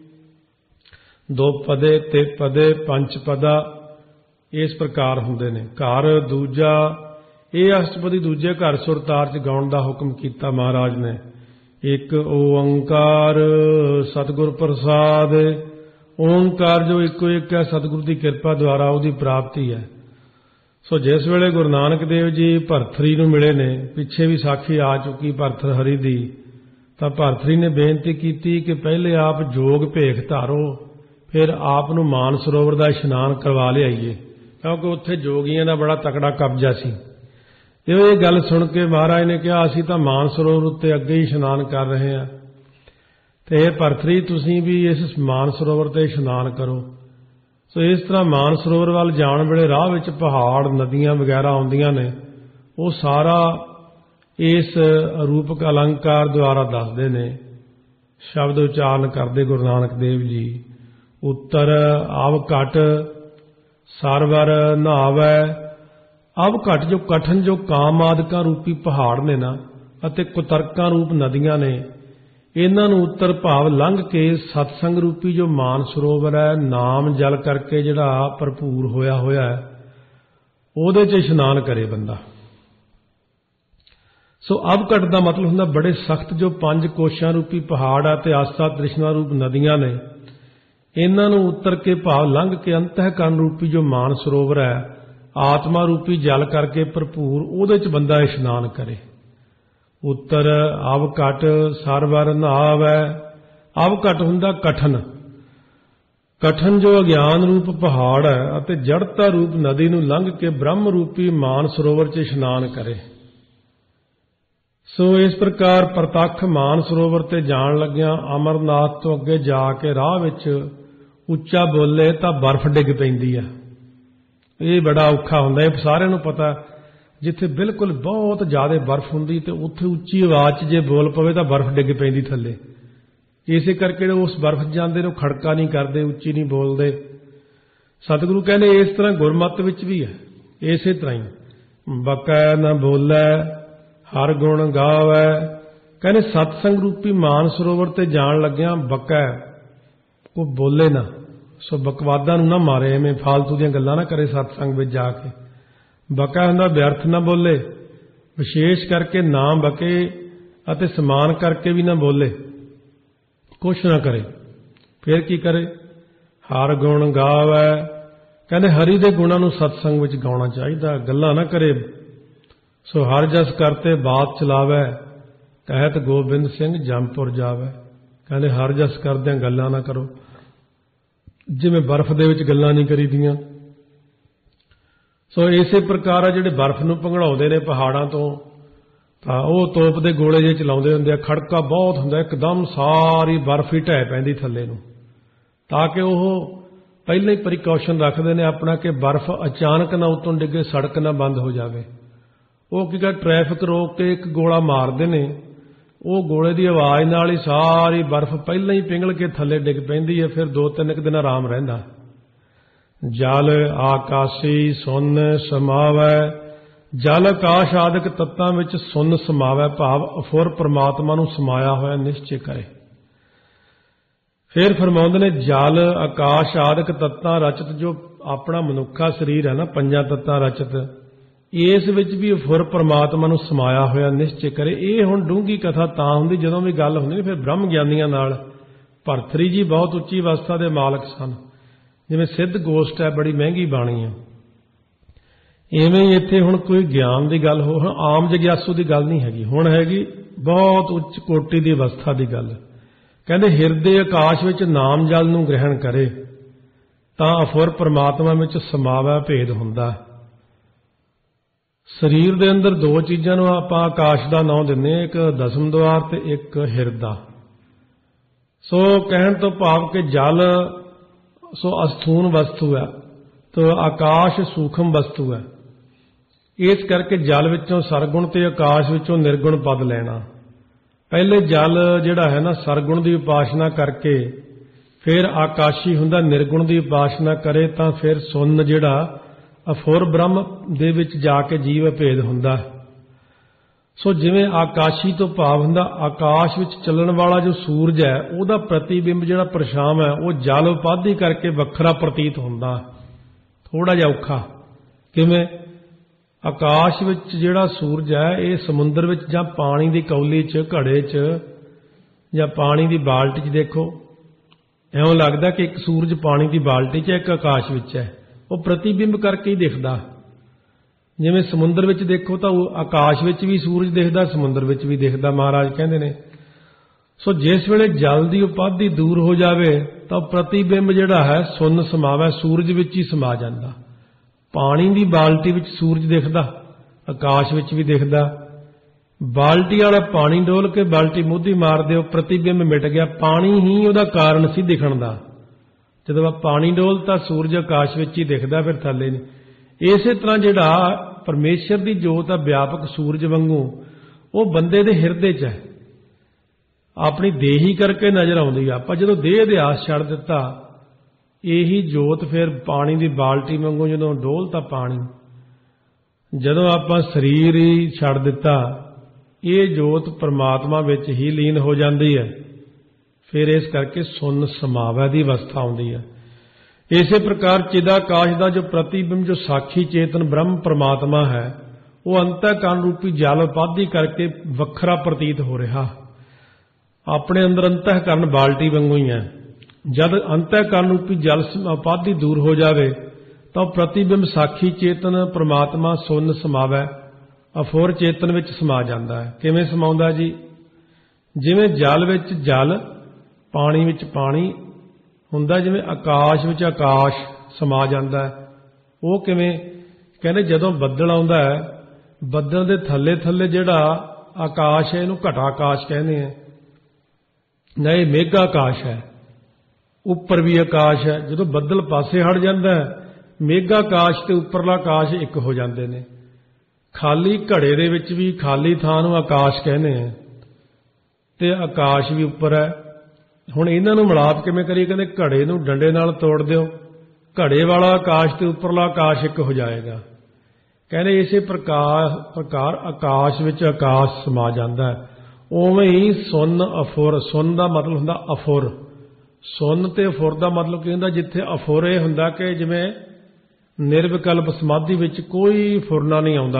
2 ਪਦੇ ਤੇ ਪਦੇ, 5 ਪਦਾ, ਇਸ ਪ੍ਰਕਾਰ ਹੁੰਦੇ ਨੇ। ਘਰ ਦੂਜਾ, ਇਹ ਅਸ਼ਟਪਦੀ ਦੂਜੇ ਘਰ ਸੁਰਤਾਰ 'ਚ ਗਾਉਣ ਦਾ ਹੁਕਮ ਕੀਤਾ ਮਹਾਰਾਜ ਨੇ। ਇੱਕ ਓੰਕਾਰ ਸਤਿਗੁਰ ਪ੍ਰਸਾਦ, ਓੰਕਾਰ ਜੋ ਇੱਕੋ ਇੱਕ ਹੈ, ਸਤਿਗੁਰੂ ਦੀ ਕਿਰਪਾ ਦੁਆਰਾ ਉਹਦੀ ਪ੍ਰਾਪਤੀ ਹੈ। ਸੋ ਜਿਸ ਵੇਲੇ ਗੁਰੂ ਨਾਨਕ ਦੇਵ ਜੀ ਭਰਥਰੀ ਨੂੰ ਮਿਲੇ ਨੇ, ਪਿੱਛੇ ਵੀ ਸਾਖੀ ਆ ਚੁੱਕੀ ਭਰਥਰ ਹਰੀ ਦੀ, ਤਾਂ ਭਰਥਰੀ ਨੇ ਬੇਨਤੀ ਕੀਤੀ ਕਿ ਪਹਿਲੇ ਆਪ ਜੋਗ ਭੇਖ ਧਾਰੋ, ਫਿਰ ਆਪ ਨੂੰ ਮਾਨ ਸਰੋਵਰ ਦਾ ਇਸ਼ਨਾਨ ਕਰਵਾ ਲਿਆਈਏ, ਕਿਉਂਕਿ ਉੱਥੇ ਜੋਗੀਆਂ ਦਾ ਬੜਾ ਤਕੜਾ ਕਬਜ਼ਾ ਸੀ। ਇਹ ਗੱਲ ਸੁਣ ਕੇ ਮਹਾਰਾਜ ਨੇ ਕਿਹਾ, ਅਸੀਂ ਤਾਂ ਮਾਨ ਸਰੋਵਰ ਉੱਤੇ ਅੱਗੇ ਹੀ ਇਸ਼ਨਾਨ ਕਰ ਰਹੇ ਹਾਂ, ਤੇ ਇਹ ਭਰਥਰੀ ਤੁਸੀਂ ਵੀ ਇਸ ਮਾਨ ਸਰੋਵਰ ਤੇ ਇਸ਼ਨਾਨ ਕਰੋ। ਸੋ ਇਸ ਤਰ੍ਹਾਂ ਮਾਨ ਸਰੋਵਰ ਵੱਲ ਜਾਣ ਵੇਲੇ ਰਾਹ ਵਿੱਚ ਪਹਾੜ, ਨਦੀਆਂ ਵਗੈਰਾ ਆਉਂਦੀਆਂ ਨੇ, ਉਹ ਸਾਰਾ ਇਸ ਰੂਪਕ ਅਲੰਕਾਰ ਦੁਆਰਾ ਦੱਸਦੇ ਨੇ। ਸ਼ਬਦ ਉਚਾਰਨ ਕਰਦੇ ਗੁਰੂ ਨਾਨਕ ਦੇਵ ਜੀ। ਉੱਤਰ ਆਵ ਘਟ ਸਰਵਰ ਨਹਾਵੈ। ਆਵ ਘਟ ਜੋ ਕਠਨ, ਜੋ ਕਾਮ ਆਦਿਕਾਂ ਰੂਪੀ ਪਹਾੜ ਨੇ ਨਾ, ਅਤੇ ਕੁਤਰਕਾਂ ਰੂਪ ਨਦੀਆਂ ਨੇ, ਇਹਨਾਂ ਨੂੰ ਉੱਤਰ ਭਾਵ ਲੰਘ ਕੇ ਸਤਸੰਗ ਰੂਪੀ ਜੋ ਮਾਨ ਸਰੋਵਰ ਹੈ, ਨਾਮ ਜਲ ਕਰਕੇ ਜਿਹੜਾ ਭਰਪੂਰ ਹੋਇਆ ਹੈ, ਉਹਦੇ 'ਚ ਇਸ਼ਨਾਨ ਕਰੇ ਬੰਦਾ। ਸੋ ਅਵਘਟ ਦਾ ਮਤਲਬ ਹੁੰਦਾ ਬੜੇ ਸਖਤ ਜੋ 5 ਕੋਸ਼ਾਂ ਰੂਪੀ ਪਹਾੜ ਆ ਤੇ ਆਸਾ ਤ੍ਰਿਸ਼ਨਾ ਰੂਪ ਨਦੀਆਂ ਨੇ, ਇਹਨਾਂ ਨੂੰ ਉੱਤਰ ਕੇ ਭਾਵ ਲੰਘ ਕੇ ਅੰਤਹਿਕਰਨ ਰੂਪੀ ਜੋ ਮਾਨ ਸਰੋਵਰ ਹੈ, ਆਤਮਾ ਰੂਪੀ ਜਲ ਕਰਕੇ ਭਰਪੂਰ, ਉਹਦੇ 'ਚ ਬੰਦਾ ਇਸ਼ਨਾਨ ਕਰੇ। ਉੱਤਰ ਅਵਘਟ ਸਰਵਰ ਨਹਾਵੈ। ਅਵਘਟ ਹੁੰਦਾ ਕਠਨ, ਕਠਨ ਜੋ ਅਗਿਆਨ ਰੂਪ ਪਹਾੜ ਹੈ ਅਤੇ ਜੜਤਾ ਰੂਪ ਨਦੀ ਨੂੰ ਲੰਘ ਕੇ ਬ੍ਰਹਮ ਰੂਪੀ ਮਾਨ ਸਰੋਵਰ 'ਚ ਇਸ਼ਨਾਨ ਕਰੇ। ਸੋ ਇਸ ਪ੍ਰਕਾਰ ਪ੍ਰਤੱਖ ਮਾਨ ਸਰੋਵਰ ਤੇ ਜਾਣ ਲੱਗਿਆਂ ਅਮਰਨਾਥ ਤੋਂ ਅੱਗੇ ਜਾ ਕੇ ਰਾਹ ਵਿੱਚ ਉੱਚਾ ਬੋਲੇ ਤਾਂ ਬਰਫ਼ ਡਿੱਗ ਪੈਂਦੀ ਆ। ਇਹ ਬੜਾ ਔਖਾ ਹੁੰਦਾ, ਇਹ ਸਾਰਿਆਂ ਨੂੰ ਪਤਾ। ਜਿੱਥੇ ਬਿਲਕੁਲ ਬਹੁਤ ਜ਼ਿਆਦਾ ਬਰਫ਼ ਹੁੰਦੀ ਤੇ ਉੱਥੇ ਉੱਚੀ ਆਵਾਜ਼ 'ਚ ਜੇ ਬੋਲ ਪਵੇ ਤਾਂ ਬਰਫ਼ ਡਿੱਗ ਪੈਂਦੀ ਥੱਲੇ। ਇਸੇ ਕਰਕੇ ਉਸ ਬਰਫ਼ 'ਚ ਜਾਂਦੇ ਨੇ ਉਹ ਖੜਕਾ ਨਹੀਂ ਕਰਦੇ, ਉੱਚੀ ਨਹੀਂ ਬੋਲਦੇ। ਸਤਿਗੁਰੂ ਕਹਿੰਦੇ ਇਸ ਤਰ੍ਹਾਂ ਗੁਰਮਤਿ ਵਿੱਚ ਵੀ ਹੈ, ਇਸੇ ਤਰ੍ਹਾਂ ਹੀ ਬਕੈ ਨਾ ਬੋਲੈ ਹਰ ਗੁਣ ਗਾਵੈ। ਕਹਿੰਦੇ ਸਤਸੰਗ ਰੂਪੀ ਮਾਨ ਸਰੋਵਰ ਤੇ ਜਾਣ ਲੱਗਿਆ ਬਕੈ, ਉਹ ਬੋਲੇ ਨਾ। ਸੋ ਬਕਵਾਦਾਂ ਨੂੰ ਨਾ ਮਾਰੇ, ਐਵੇਂ ਫਾਲਤੂ ਦੀਆਂ ਗੱਲਾਂ ਨਾ ਕਰੇ ਸਤਸੰਗ ਵਿੱਚ ਜਾ ਕੇ। ਬਕਾ ਹੁੰਦਾ ਵਿਅਰਥ ਨਾ ਬੋਲੇ, ਵਿਸ਼ੇਸ਼ ਕਰਕੇ ਨਾ ਬਕੇ ਅਤੇ ਸਮਾਨ ਕਰਕੇ ਵੀ ਨਾ ਬੋਲੇ, ਕੁਛ ਨਾ ਕਰੇ। ਫਿਰ ਕੀ ਕਰੇ? ਹਰ ਗੁਣ ਗਾਵੈ। ਕਹਿੰਦੇ ਹਰੀ ਦੇ ਗੁਣਾਂ ਨੂੰ ਸਤਸੰਗ ਵਿੱਚ ਗਾਉਣਾ ਚਾਹੀਦਾ, ਗੱਲਾਂ ਨਾ ਕਰੇ। ਸੋ ਹਰ ਜਸ ਕਰਤੇ ਬਾਤ ਚਲਾਵੈ, ਕਹਿਤ ਗੋਬਿੰਦ ਸਿੰਘ ਜੰਮਪੁਰ ਜਾਵੈ। ਕਹਿੰਦੇ ਹਰ ਜਸ ਕਰਦਿਆਂ ਗੱਲਾਂ ਨਾ ਕਰੋ, ਜਿਵੇਂ ਬਰਫ਼ ਦੇ ਵਿੱਚ ਗੱਲਾਂ ਨਹੀਂ ਕਰੀਦੀਆਂ। ਸੋ ਇਸੇ ਪ੍ਰਕਾਰ ਆ ਜਿਹੜੇ ਬਰਫ਼ ਨੂੰ ਪਿਘਲਾਉਂਦੇ ਨੇ ਪਹਾੜਾਂ ਤੋਂ, ਤਾਂ ਉਹ ਤੋਪ ਦੇ ਗੋਲੇ ਜਿਹੇ ਚਲਾਉਂਦੇ ਹੁੰਦੇ ਆ, ਖੜਕਾ ਬਹੁਤ ਹੁੰਦਾ, ਇੱਕਦਮ ਸਾਰੀ ਬਰਫ਼ ਹੀ ਢਹਿ ਪੈਂਦੀ ਥੱਲੇ ਨੂੰ, ਤਾਂ ਕਿ ਉਹ ਪਹਿਲਾਂ ਹੀ ਪ੍ਰੀਕਾਸ਼ਨ ਰੱਖਦੇ ਨੇ ਆਪਣਾ ਕਿ ਬਰਫ਼ ਅਚਾਨਕ ਨਾ ਉਤੋਂ ਡਿੱਗੇ, ਸੜਕ ਨਾ ਬੰਦ ਹੋ ਜਾਵੇ। ਉਹ ਕੀ ਕਰ ਟ੍ਰੈਫਿਕ ਰੋਕ ਕੇ ਇੱਕ ਗੋਲਾ ਮਾਰਦੇ ਨੇ, ਉਹ ਗੋਲੇ ਦੀ ਆਵਾਜ਼ ਨਾਲ ਹੀ ਸਾਰੀ ਬਰਫ਼ ਪਹਿਲਾਂ ਹੀ ਪਿਘਲ ਕੇ ਥੱਲੇ ਡਿੱਗ ਪੈਂਦੀ ਹੈ। ਫਿਰ 2-3 ਦਿਨ ਆਰਾਮ ਰਹਿੰਦਾ। ਜਲ ਆਕਾਸ਼ੀ ਸੁਨ ਸਮਾਵੈ, ਜਲ ਆਕਾਸ਼ ਆਦਿਕ ਤੱਤਾਂ ਵਿੱਚ ਸੁਨ ਸਮਾਵੈ, ਭਾਵ ਅਫੁਰ ਪ੍ਰਮਾਤਮਾ ਨੂੰ ਸਮਾਇਆ ਹੋਇਆ ਨਿਸ਼ਚੈ ਕਰੇ। ਫਿਰ ਫਰਮਾਉਂਦੇ ਨੇ ਜਲ ਆਕਾਸ਼ ਆਦਿਕ ਤੱਤਾਂ ਰਚਤ, ਜੋ ਆਪਣਾ ਮਨੁੱਖਾ ਸਰੀਰ ਹੈ ਨਾ 5 ਤੱਤਾਂ ਰਚਤ, ਇਸ ਵਿੱਚ ਵੀ ਅਫੁਰ ਪ੍ਰਮਾਤਮਾ ਨੂੰ ਸਮਾਇਆ ਹੋਇਆ ਨਿਸ਼ਚੈ ਕਰੇ। ਇਹ ਹੁਣ ਡੂੰਘੀ ਕਥਾ ਤਾਂ ਹੁੰਦੀ ਜਦੋਂ ਵੀ ਗੱਲ ਹੁੰਦੀ ਫਿਰ ਬ੍ਰਹਮ ਗਿਆਨੀਆਂ ਨਾਲ। ਭਰਤਰੀ ਜੀ ਬਹੁਤ ਉੱਚੀ ਅਵਸਥਾ ਦੇ ਮਾਲਕ ਸਨ, ਜਿਵੇਂ ਸਿੱਧ ਗੋਸ਼ਟ ਹੈ, ਬੜੀ ਮਹਿੰਗੀ ਬਾਣੀ ਹੈ। ਇਵੇਂ ਹੀ ਇੱਥੇ ਹੁਣ ਕੋਈ ਗਿਆਨ ਦੀ ਗੱਲ ਹੋ, ਆਮ ਜਗਿਆਸੂ ਦੀ ਗੱਲ ਨਹੀਂ ਹੈਗੀ, ਹੁਣ ਹੈਗੀ ਬਹੁਤ ਉੱਚ ਕੋਟੀ ਦੀ ਅਵਸਥਾ ਦੀ ਗੱਲ। ਕਹਿੰਦੇ ਹਿਰਦੇ ਆਕਾਸ਼ ਵਿੱਚ ਨਾਮ ਜਲ ਨੂੰ ਗ੍ਰਹਿਣ ਕਰੇ ਤਾਂ ਅਫੁਰ ਪ੍ਰਮਾਤਮਾ ਵਿੱਚ ਸਮਾਵੈ ਭੇਦ ਹੁੰਦਾ। ਸਰੀਰ ਦੇ ਅੰਦਰ 2 ਚੀਜ਼ਾਂ ਨੂੰ ਆਪਾਂ ਆਕਾਸ਼ ਦਾ ਨਾਮ ਦਿੰਦੇ ਹਾਂ, ਇੱਕ ਦਸਮ ਦੁਆਰ ਤੇ ਇੱਕ ਹਿਰਦਾ। ਸੋ ਕਹਿਣ ਤੋਂ ਭਾਵ ਕਿ ਜਲ ਸੋ ਅਸਥੂਨ ਵਸਤੂ ਹੈ, तो आकाश सूक्ष्म वस्तु है। इस करके जल विचों सरगुण ते आकाश विचों निर्गुण पद लेना। पहले जल जिहड़ा है ना सरगुण की उपासना करके फिर आकाशी हुंदा, निर्गुण की उपासना करे तो फिर सुन जिहड़ा अफुर ब्रह्म दे विच जाके जीव भेद हुंदा। सो जिवें आकाशी तो भाव हुंदा आकाश विच चलण वाला जो सूरज है उहदा प्रतिबिंब जिहड़ा परछाम है वो जल उपाधि करके वखरा प्रतीत हुंदा। थोड़ा जिहा औखा किवें आकाश विच जिहड़ा सूरज है ये समुंदर विच जां पानी दी कौली च घड़े च जां पानी दी बाल्टी च देखो इउं लगदा कि एक सूरज पानी दी बाल्टी च एक आकाश विच है, वो प्रतिबिंब करके ही दिखदा। जिवें समुंदर विच देखो तो आकाश विच भी सूरज दिखदा, समुंदर विच भी दिखदा, महाराज कहंदे ने। सो जिस वेले जल की उपाधि दूर हो जाए तो प्रतिबिंब जिहड़ा है सुन समावे, सूरज विच ही समा जांदा। पानी की बाल्टी विच सूरज दिखदा, आकाश विच भी दिखदा। बाल्टी वाला पानी डोल के बाल्टी मुद्धी मार दिओ, प्रतिबिंब मिट गया, पानी ही उहदा कारण सी दिखण दा। जदों पानी डोलता सूरज आकाश विच ही दिखदा, फिर थल्ले नहीं। इसे तरह जिहड़ा परमेश्वर की जोत है व्यापक सूरज वांगू वो बंदे दे हिरदे च है, अपनी देही करके नजर आउंदी है। आपां जदों देह दे आस छड़ दिता यही जोत फिर पानी की बाल्टी वांगू जदों डोलता पानी, जदों आपां शरीर ही छड़ दिता ये जोत परमात्मा विच ही लीन हो जाती है। फिर इस करके सुन समावै दी अवस्था आउंदी है। इसे प्रकार चिदाकाश का जो प्रतिबिंब जो साक्षी चेतन ब्रह्म परमात्मा है वो अंतःकरण रूपी जल उपाधि करके वखरा प्रतीत हो रहा। अपने अंदर अंतःकरण बाल्टी वांगू ही है। जब अंतःकरण रूपी जल उपाधि दूर हो जाए तो प्रतिबिंब साक्षी चेतन परमात्मा सुन समावै अफुर चेतन विच समा जाता है। किवें समाउंदा जी? जिवें जल विच जल, पानी विच पानी हुंदा, जिवें आकाश विच आकाश समा जाता है। वो किवें? कहने जदों बदल आउंदा है, बदल दे थल्ले थल्ले जिहड़ा आकाश है इहनूं घटाकाश कहने हैं, नहीं मेघाकाश है। उपर भी आकाश है, जदों बदल पासे हट जाता है मेघाकाश ते उपरला आकाश एक हो जाते हैं। खाली घड़े दे विच भी खाली थां नूं आकाश कहने हैं ते आकाश भी उपर है। हुण इन्हां नूं मिलाप किवें करिए? कहंदे घड़े नूं डंडे नाल तोड़ दिओ, घड़े वाला आकाश ते उपरला आकाश एक हो जाएगा। कहने इसे प्रकार आकाश विच आकाश समा जाता है। उवें ही सुन अफुर, सुन का मतलब हुंदा अफुर, सुन ते अफुर का मतलब की हुंदा? जिथे अफुर यह हुंदा कि जिवें निर्विकल्प समाधि विच कोई फुरना नहीं आउंदा।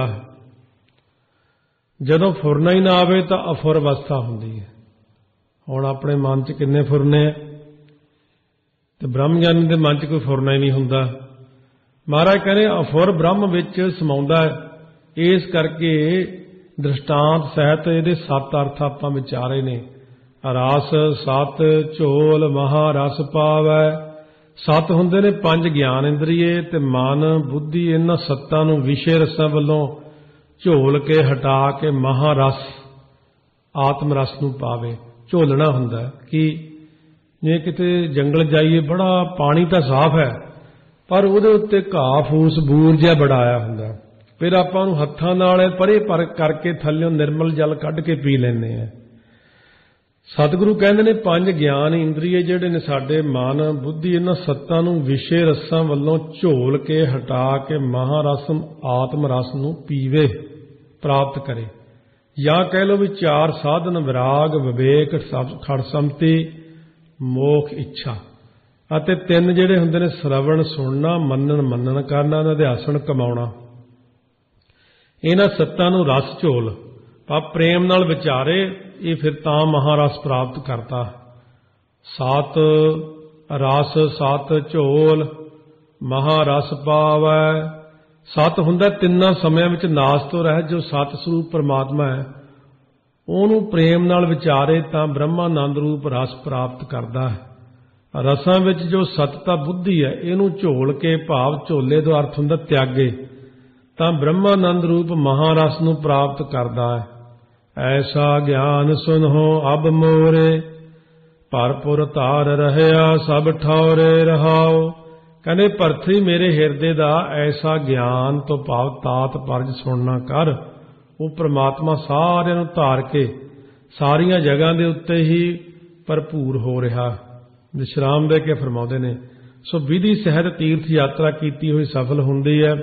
जदों फुरना ही ना आवे तो अफुर अवस्था हुंदी है। हुण अपने मन च किन्ने फुरने ते ब्रह्म ज्ञानी दे मन च कोई फुरना ही नहीं हुंदा। महाराज कहने अफुर ब्रह्म विच समाउंदा है। इस करके दृष्टांत सहित ये 7 अर्थ आपां विचारे ने। रस सत झोल महारस पावै। 7 हुंदे ने 5 ज्ञान इंद्रिये ते मन बुद्धि, इन्हां 7 नूं विषय रसां वल्लों झोल के हटा के महारस आत्म रस नूं पावे। झोलना हुंदा कि ਜੇ ਕਿਤੇ ਜੰਗਲ ਜਾਈਏ ਬੜਾ ਪਾਣੀ ਤਾਂ ਸਾਫ਼ ਹੈ ਪਰ ਉਹਦੇ ਉੱਤੇ ਘਾਹ ਫੂਸ ਬੂਰ ਜਿਹਾ ਬੜਾ ਆਇਆ ਹੁੰਦਾ, ਫਿਰ ਆਪਾਂ ਉਹਨੂੰ ਹੱਥਾਂ ਨਾਲ ਪਰੇ ਪਰ ਕਰਕੇ ਥੱਲਿਓਂ ਨਿਰਮਲ ਜਲ ਕੱਢ ਕੇ ਪੀ ਲੈਂਦੇ ਆ। ਸਤਿਗੁਰੂ ਕਹਿੰਦੇ ਨੇ 5 ਗਿਆਨ ਇੰਦਰੀਏ ਜਿਹੜੇ ਨੇ ਸਾਡੇ ਮਨ ਬੁੱਧੀ ਇਹਨਾਂ ਸੱਤਾਂ ਨੂੰ ਵਿਸ਼ੇ ਰਸਾਂ ਵੱਲੋਂ ਝੋਲ ਕੇ ਹਟਾ ਕੇ ਮਹਾਰਸਮ ਆਤਮ ਰਸ ਨੂੰ ਪੀਵੇ, ਪ੍ਰਾਪਤ ਕਰੇ। ਜਾਂ ਕਹਿ ਲਓ ਵੀ 4 ਸਾਧਨ ਵਿਰਾਗ ਵਿਵੇਕ ਖੜਸਮਤੀ ਮੋਖ ਇੱਛਾ, ਅਤੇ 3 ਜਿਹੜੇ ਹੁੰਦੇ ਨੇ ਸ਼ਰਵਣ ਸੁਣਨਾ ਮੰਨਣ ਕਰਨਾ ਨਿਧਿਆਸਣ ਕਮਾਉਣਾ। ਇਹਨਾਂ ਸੱਤਾਂ ਨੂੰ ਰਸ ਝੋਲ ਪਾ ਪ੍ਰੇਮ ਨਾਲ ਵਿਚਾਰੇ, ਇਹ ਫਿਰ ਤਾਂ ਮਹਾਰਸ ਪ੍ਰਾਪਤ ਕਰਤਾ। 7 ਰਸ 7 ਝੋਲ ਮਹਾਰਸ ਪਾਵੈ। 7 ਹੁੰਦਾ 3 ਸਮਿਆਂ ਵਿੱਚ ਨਾਸ ਤੋਂ ਰਹਿਤ, ਜੋ ਸਤ ਸਰੂਪ ਪਰਮਾਤਮਾ ਹੈ ਉਹਨੂੰ ਪ੍ਰੇਮ ਨਾਲ ਵਿਚਾਰੇ ਤਾਂ ਬ੍ਰਹਮਾਨੰਦ ਰੂਪ ਰਸ ਪ੍ਰਾਪਤ ਕਰਦਾ ਹੈ। ਰਸਾਂ ਵਿੱਚ ਜੋ ਸਤਤਾ ਬੁੱਧੀ ਹੈ ਇਹਨੂੰ ਝੋਲ ਕੇ, ਭਾਵ ਝੋਲੇ ਦਾ ਅਰਥ ਹੁੰਦਾ ਤਿਆਗੇ, ਤਾਂ ਬ੍ਰਹਮਾਨੰਦ ਰੂਪ ਮਹਾਰਸ ਨੂੰ ਪ੍ਰਾਪਤ ਕਰਦਾ ਹੈ। ਐਸਾ ਗਿਆਨ ਸੁਨਹੁ ਅਬ ਮੋਰੇ, ਭਰਪੁਰ ਧਾਰ ਰਹਿਆ ਸਭ ਠੌਰੇ ਰਹਾਓ। ਕਹਿੰਦੇ ਭਰਤਰੀ ਮੇਰੇ ਹਿਰਦੇ ਦਾ ਐਸਾ ਗਿਆਨ ਤੋਂ ਭਾਵ ਤਾਤ ਪਰਜ ਸੁਣਨਾ ਕਰ, ਉਹ ਪ੍ਰਮਾਤਮਾ ਸਾਰਿਆਂ ਨੂੰ ਧਾਰ ਕੇ ਸਾਰੀਆਂ ਜਗ੍ਹਾ ਦੇ ਉੱਤੇ ਹੀ ਭਰਪੂਰ ਹੋ ਰਿਹਾ। ਵਿਸ਼ਰਾਮ ਦੇ ਕੇ ਫਰਮਾਉਂਦੇ ਨੇ, ਸੋ ਵਿਧੀ ਸਹਿਤ ਤੀਰਥ ਯਾਤਰਾ ਕੀਤੀ ਹੋਈ ਸਫਲ ਹੁੰਦੀ ਹੈ।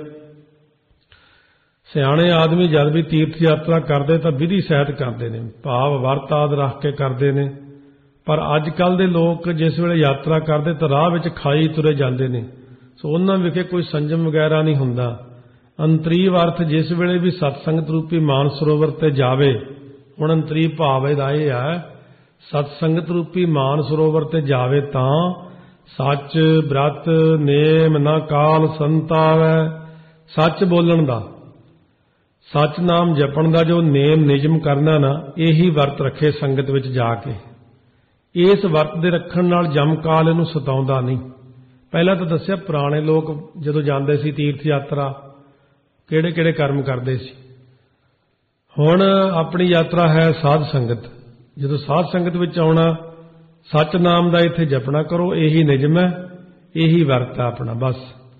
ਸਿਆਣੇ ਆਦਮੀ ਜਦ ਵੀ ਤੀਰਥ ਯਾਤਰਾ ਕਰਦੇ ਤਾਂ ਵਿਧੀ ਸਹਿਤ ਕਰਦੇ ਨੇ, ਭਾਵ ਵਰਤ ਆਦਿ ਰੱਖ ਕੇ ਕਰਦੇ ਨੇ। ਪਰ ਅੱਜ ਕੱਲ੍ਹ ਦੇ ਲੋਕ ਜਿਸ ਵੇਲੇ ਯਾਤਰਾ ਕਰਦੇ ਤਾਂ ਰਾਹ ਵਿੱਚ ਖਾਈ ਤੁਰੇ ਜਾਂਦੇ ਨੇ, ਸੋ ਉਹਨਾਂ ਵਿਖੇ ਕੋਈ ਸੰਜਮ ਵਗੈਰਾ ਨਹੀਂ ਹੁੰਦਾ। ਅੰਤਰੀਵ ਅਰਥ ਜਿਸ ਵੇਲੇ ਵੀ ਸਤਸੰਗਤ ਰੂਪੀ ਮਾਨ ਸਰੋਵਰ ਤੇ ਜਾਵੇ, ਹੁਣ ਅੰਤਰੀ ਭਾਵ ਇਹਦਾ ਇਹ ਹੈ, ਸਤਸੰਗਤ ਰੂਪੀ ਮਾਨ ਸਰੋਵਰ ਤੇ ਜਾਵੇ ਤਾਂ ਸੱਚ ਬ੍ਰਤ ਨੇਮ ਨਾ ਕਾਲ ਸੰਤਾਵੈ। ਸੱਚ ਬੋਲਣ ਦਾ, ਸੱਚ ਨਾਮ ਜਪਣ ਦਾ ਜੋ ਨੇਮ ਨਿਯਮ ਕਰਨਾ ਨਾ, ਇਹੀ ਵਰਤ ਰੱਖੇ ਸੰਗਤ ਵਿੱਚ ਜਾ ਕੇ। ਇਸ ਵਰਤ ਦੇ ਰੱਖਣ ਨਾਲ ਜਮਕਾਲ ਇਹਨੂੰ ਸਤਾਉਂਦਾ ਨਹੀਂ। ਪਹਿਲਾਂ ਤਾਂ ਦੱਸਿਆ ਪੁਰਾਣੇ ਲੋਕ ਜਦੋਂ ਜਾਂਦੇ ਸੀ ਤੀਰਥ ਯਾਤਰਾ ਕਿਹੜੇ ਕਿਹੜੇ ਕਰਮ ਕਰਦੇ ਸੀ। ਹੁਣ ਆਪਣੀ ਯਾਤਰਾ ਹੈ ਸਾਧ ਸੰਗਤ। ਜਦੋਂ ਸਾਧ ਸੰਗਤ ਵਿੱਚ ਆਉਣਾ, ਸੱਚ ਨਾਮ ਦਾ ਇੱਥੇ ਜਪਣਾ ਕਰੋ, ਇਹੀ ਨਿਯਮ ਹੈ, ਇਹੀ ਵਰਤ ਹੈ ਆਪਣਾ। ਬਸ